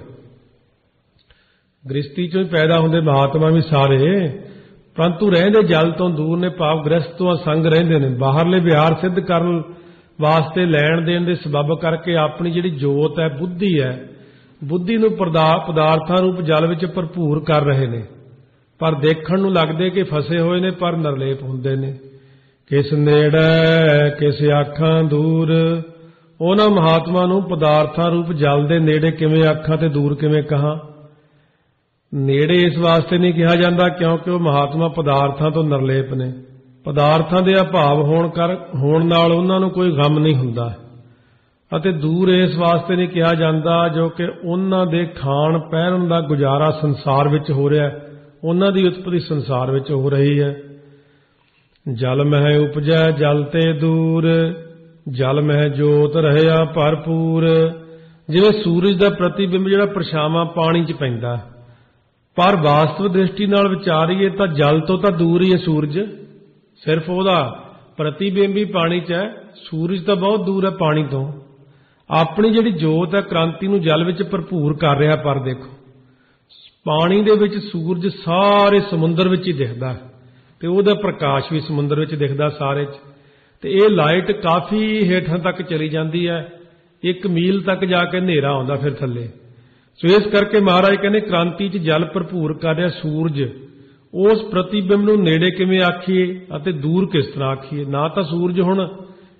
ਗ੍ਰਸਤੀ ਚੋਂ ਹੀ ਪੈਦਾ ਹੁੰਦੇ ਮਹਾਤਮਾ ਵੀ ਸਾਰੇ, ਪਰੰਤੂ ਰਹਿੰਦੇ ਜਲ ਤੋਂ ਦੂਰ ਨੇ, ਭਾਵ ਗ੍ਰਸਤ ਤੋਂ ਅਸੰਗ ਰਹਿੰਦੇ ਨੇ। ਬਾਹਰਲੇ ਵਿਹਾਰ ਸਿੱਧ ਕਰਨ ਵਾਸਤੇ ਲੈਣ ਦੇਣ ਦੇ ਸਬਬ ਕਰਕੇ ਆਪਣੀ ਜਿਹੜੀ ਜੋਤ ਹੈ, ਬੁੱਧੀ ਹੈ, ਬੁੱਧੀ ਨੂੰ ਪਦਾਰਥਾਂ ਰੂਪ ਜਲ ਵਿੱਚ ਭਰਪੂਰ ਕਰ ਰਹੇ ਨੇ। ਪਰ ਦੇਖਣ ਨੂੰ ਲੱਗਦੇ ਕਿ ਫਸੇ ਹੋਏ ਨੇ, ਪਰ ਨਿਰਲੇਪ ਹੁੰਦੇ ਨੇ। ਕਿਸ ਨੇੜੇ ਕਿਸ ਆਖਾਂ ਦੂਰ। ਉਹਨਾਂ ਮਹਾਤਮਾ ਨੂੰ ਪਦਾਰਥਾਂ ਰੂਪ ਜਲ ਦੇ ਨੇੜੇ ਕਿਵੇਂ ਆਖਾਂ ਤੇ ਦੂਰ ਕਿਵੇਂ ਕਹਾਂ। ਨੇੜੇ ਇਸ ਵਾਸਤੇ ਨਹੀਂ ਕਿਹਾ ਜਾਂਦਾ ਕਿਉਂਕਿ ਉਹ ਮਹਾਤਮਾ ਪਦਾਰਥਾਂ ਤੋਂ ਨਿਰਲੇਪ ਨੇ। ਪਦਾਰਥਾਂ ਦੇ ਅਭਾਵ ਹੋਣ ਨਾਲ ਉਹਨਾਂ ਨੂੰ ਕੋਈ ਗਮ ਨਹੀਂ ਹੁੰਦਾ। ਅਤੇ ਦੂਰ ਇਸ ਵਾਸਤੇ ਨਹੀਂ ਕਿਹਾ ਜਾਂਦਾ ਜੋ ਕਿ ਉਹਨਾਂ ਦੇ ਖਾਣ ਪਹਿਨਣ ਦਾ ਗੁਜ਼ਾਰਾ ਸੰਸਾਰ ਵਿੱਚ ਹੋ ਰਿਹਾ, ਉਹਨਾਂ ਦੀ ਉਤਪਤੀ ਸੰਸਾਰ ਵਿੱਚ ਹੋ ਰਹੀ ਹੈ। ਜਲ ਮਹਿ ਉਪਜੈ ਜਲ ਤੇ ਦੂਰ, ਜਲ ਮਹਿ ਜੋਤ ਰਹਿਆ ਭਰਪੂਰ। ਜਿਵੇਂ ਸੂਰਜ ਦਾ ਪ੍ਰਤੀਬਿੰਬ ਜਿਹੜਾ ਪਰਛਾਵਾਂ ਪਾਣੀ 'ਚ ਪੈਂਦਾ, ਪਰ ਵਾਸਤਵ ਦ੍ਰਿਸ਼ਟੀ ਨਾਲ ਵਿਚਾਰੀਏ ਤਾਂ ਜਲ ਤੋਂ ਤਾਂ ਦੂਰ ਹੀ ਹੈ ਸੂਰਜ। ਸਿਰਫ ਉਹਦਾ ਪ੍ਰਤੀਬਿੰਬ ਹੀ ਪਾਣੀ 'ਚ ਹੈ, ਸੂਰਜ ਤਾਂ ਬਹੁਤ ਦੂਰ ਹੈ ਪਾਣੀ ਤੋਂ। ਆਪਣੀ ਜਿਹੜੀ ਜੋਤ ਹੈ ਕ੍ਰਾਂਤੀ ਨੂੰ ਜਲ ਵਿੱਚ ਭਰਪੂਰ ਕਰ ਰਿਹਾ। ਪਰ ਦੇਖੋ ਪਾਣੀ ਦੇ ਵਿੱਚ ਸੂਰਜ ਸਾਰੇ ਸਮੁੰਦਰ ਵਿੱਚ ਹੀ ਦਿਖਦਾ ਤੇ ਉਹਦਾ ਪ੍ਰਕਾਸ਼ ਵੀ ਸਮੁੰਦਰ ਵਿੱਚ ਦਿਖਦਾ ਸਾਰੇ 'ਚ। ਤੇ ਇਹ ਲਾਈਟ ਕਾਫੀ ਹੇਠਾਂ ਤੱਕ ਚਲੀ ਜਾਂਦੀ ਹੈ, 1 ਮੀਲ ਤੱਕ ਜਾ ਕੇ ਹਨੇਰਾ ਆਉਂਦਾ ਫਿਰ ਥੱਲੇ। ਸੋ ਇਸ ਕਰਕੇ ਮਹਾਰਾਜ ਕਹਿੰਦੇ ਕ੍ਰਾਂਤੀ 'ਚ ਜਲ ਭਰਪੂਰ ਕਰ ਰਿਹਾ ਸੂਰਜ। ਉਸ ਪ੍ਰਤੀਬਿੰਬ ਨੂੰ ਨੇੜੇ ਕਿਵੇਂ ਆਖੀਏ ਅਤੇ ਦੂਰ ਕਿਸ ਤਰ੍ਹਾਂ ਆਖੀਏ। ਨਾ ਤਾਂ ਸੂਰਜ ਹੁਣ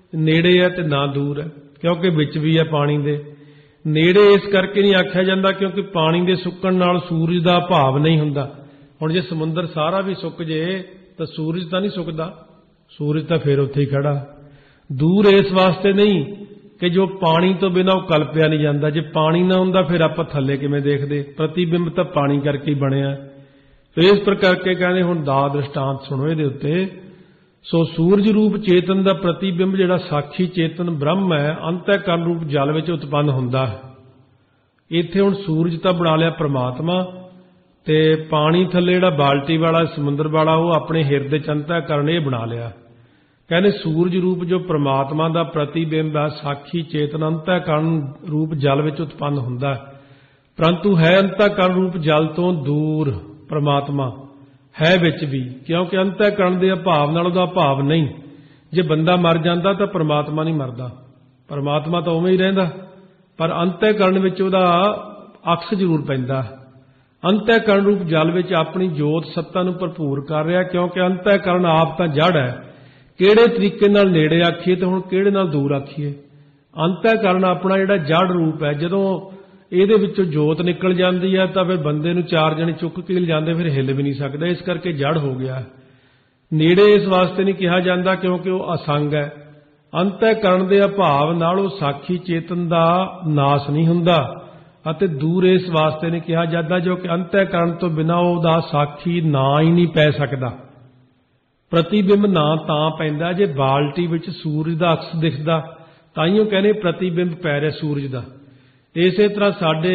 ਨੇੜੇ है तो ना दूर है, क्योंकि विच भी है पानी दे। नेड़े इस करके नहीं आख्या जाता क्योंकि पानी के सुक्कण नाल सूरज का भाव नहीं हुंदा। हुण जे समुंदर सारा भी सुक जे तो सूरज तो नहीं सुकदा, सूरज तो फिर उत्थे ही खड़ा। दूर इस वास्ते नहीं कि जो पानी तो बिना वो कल्पिया नहीं जाता, जे पानी ना हुंदा फिर आपां थल्ले किवें देखदे, प्रतिबिंब तो पानी करके ही बनिया। तो इस प्रकार के कहने हुण दा दृष्टांत सुणो इहदे उत्ते। सो सूरज रूप चेतन का प्रतिबिंब जिहड़ा साखी चेतन ब्रह्म है अंतःकरण रूप जल विच उत्पन्न हुंदा है। इत्थे हुण सूरज तां बना लिया परमात्मा ते पानी थल्ले जिहड़ा बाल्टी वाला समुंदर वाला वो अपने हिरदे च अंतःकरण ये बना लिया। कहने सूरज रूप जो परमात्मा का प्रतिबिंब है साखी चेतन अंतःकरण रूप जल विच उत्पन्न हुंदा है, परंतु है अंतःकरण रूप जल तो दूर परमात्मा है विच भी, क्योंकि अंतःकरण के अभाव नाल उहदा अभाव नहीं। जे बंदा मर जाता तो परमात्मा नहीं मरदा, परमात्मा तो उवें ही रहिंदा, पर अंतःकरण विच उहदा अक्स जरूर पैंदा। अंतःकरण रूप जल विच अपनी जोत सत्ता नूं भरपूर कर रहा, क्योंकि अंतःकरण आप तां जड़ है। किहड़े तरीके नाल नेड़े आखीए ते हुण किहड़े नाल दूर आखीए। अंतःकरण अपना जिहड़ा जड़ रूप है, जदों ਇਹਦੇ ਵਿੱਚੋਂ जोत निकल जाती है तो फिर बंदे नूं चार जने चुक के ले जाते, फिर हिल भी नहीं सकता, इस करके जड़ हो गया। नेड़े इस वास्ते नहीं कहा जाता क्योंकि वह असंग है। अंतःकरण के अभाव नाल वो साखी चेतन का नाश नहीं हुंदा, अते दूर इस वास्ते नहीं कहा जाता जो कि अंतःकरण तो बिना उहदा साखी ना ही नहीं पै सकता। प्रतिबिंब ना तां पैंदा जे बाल्टी विच सूरज का अक्स दिखदा, ताइयों कहने प्रतिबिंब पै रहा सूरज का। इसे तरह साडे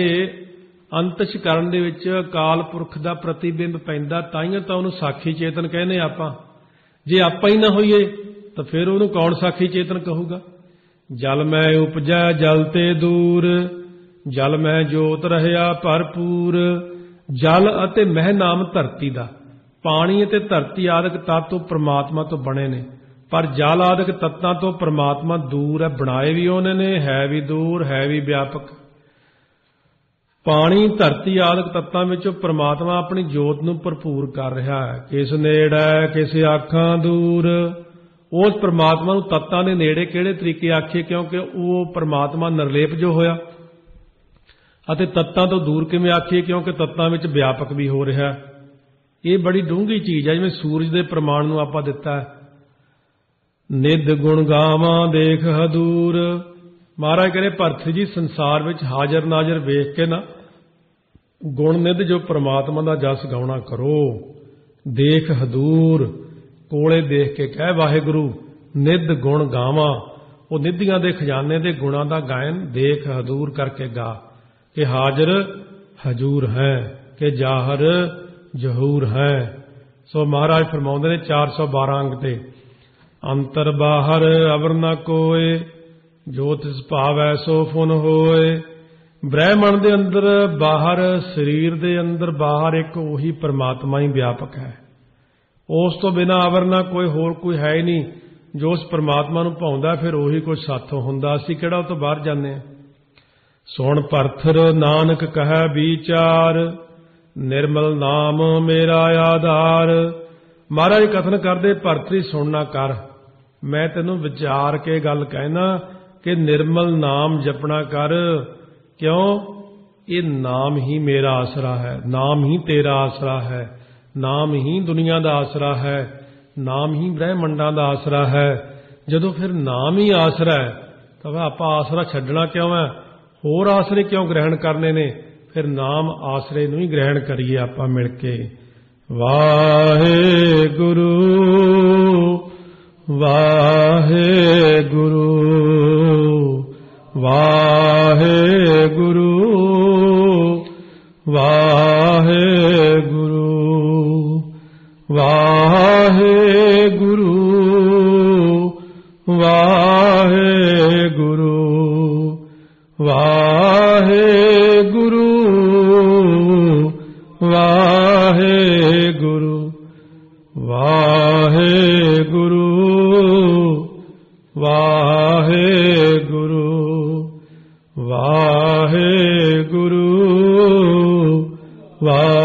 अंतशकरण दे विच अकाल पुरख दा प्रतिबिंब पैंदा, ताइयों तां उहनूं साखी चेतन कहने आपां। जे आपां ही ना होईए तो फिर उहनूं कौन साखी चेतन कहूगा। जल मैं उपजै जल ते दूर, जल मैं जोत रहिया भरपूर। जल अते मह नाम धरती दा, पानी अते धरती आदਿਕ तत्व परमात्मा तो बने ने, पर जल आदਿਕ तत्तां तो परमात्मा दूर है। बनाए भी उन्होंने ने, है भी दूर, है भी व्यापक। पानी धरती आदਿਕ तत्तां विचों परमात्मा अपनी जोत नूं भरपूर कर रहा है। किस नेड़े किस आखां दूर, उस परमात्मा नूं तत्तां दे नेड़े किहड़े तरीके आखिए, क्योंकि वो परमात्मा निर्लेप जो होया, अते तत्तां तो दूर किवें आखिए क्योंकि तत्तां विच व्यापक भी हो रहा है। ये बड़ी डूंघी चीज़ है, जिवें सूरज के प्रमाण नूं आपां दिता है। निध गुण गावां देख हदूर। महाराज कहने भरत जी संसार विच हाजर नाजर वेख के ना गुण निध जो परमात्मा का जस गाउणा करो। देख हदूर, कोले देख के कह वाहिगुरु। निध गुण गावां, वो निधियां दे खजाने दे गुणां दा गायन देख हदूर करके गा, कि हाजर हजूर है, कि जाहर जहूर है। सो महाराज फरमाउंदे ने 412 अंग ते, अंतर बाहर अवर न कोय, जो तिस भावै सो फुन होए। ब्रह्मंड दे अंदर बाहर, शरीर दे अंदर बाहर एक उही परमात्मा ही व्यापक है। उस तो बिना अवर ना कोई होर कोई है ही नहीं। जो उस परमात्मा नूं भाउंदा फिर उही कुछ साथों हुंदा, असीं किहड़ा उह तों बाहर जाने। सुण परथर नानक कहै विचार, निर्मल नाम मेरा आधार। महाराज कथन करदे भरतरी सुनना कर, मैं तैनूं विचार के गल कहना कि निर्मल नाम जपना कर। क्यों? ये नाम ही मेरा आसरा है, नाम ही तेरा आसरा है, नाम ही दुनिया का आसरा है, नाम ही ब्रह्मंडा का आसरा है। जदों फिर नाम ही आसरा है तो आपां आसरा छड्डना क्यों है, होर आसरे क्यों ग्रहण करने ने। फिर नाम आसरे नूं ही ग्रहण करिए आपां मिल के। वाहे गुरु वाहे गुरु वाहे गुरु वाहे गुरु वाहे गुरु वाहे गुरु वाहे गुरु वाहे गुरु वाहे गुरु वाहे गुरु वाहे गुरु वाहे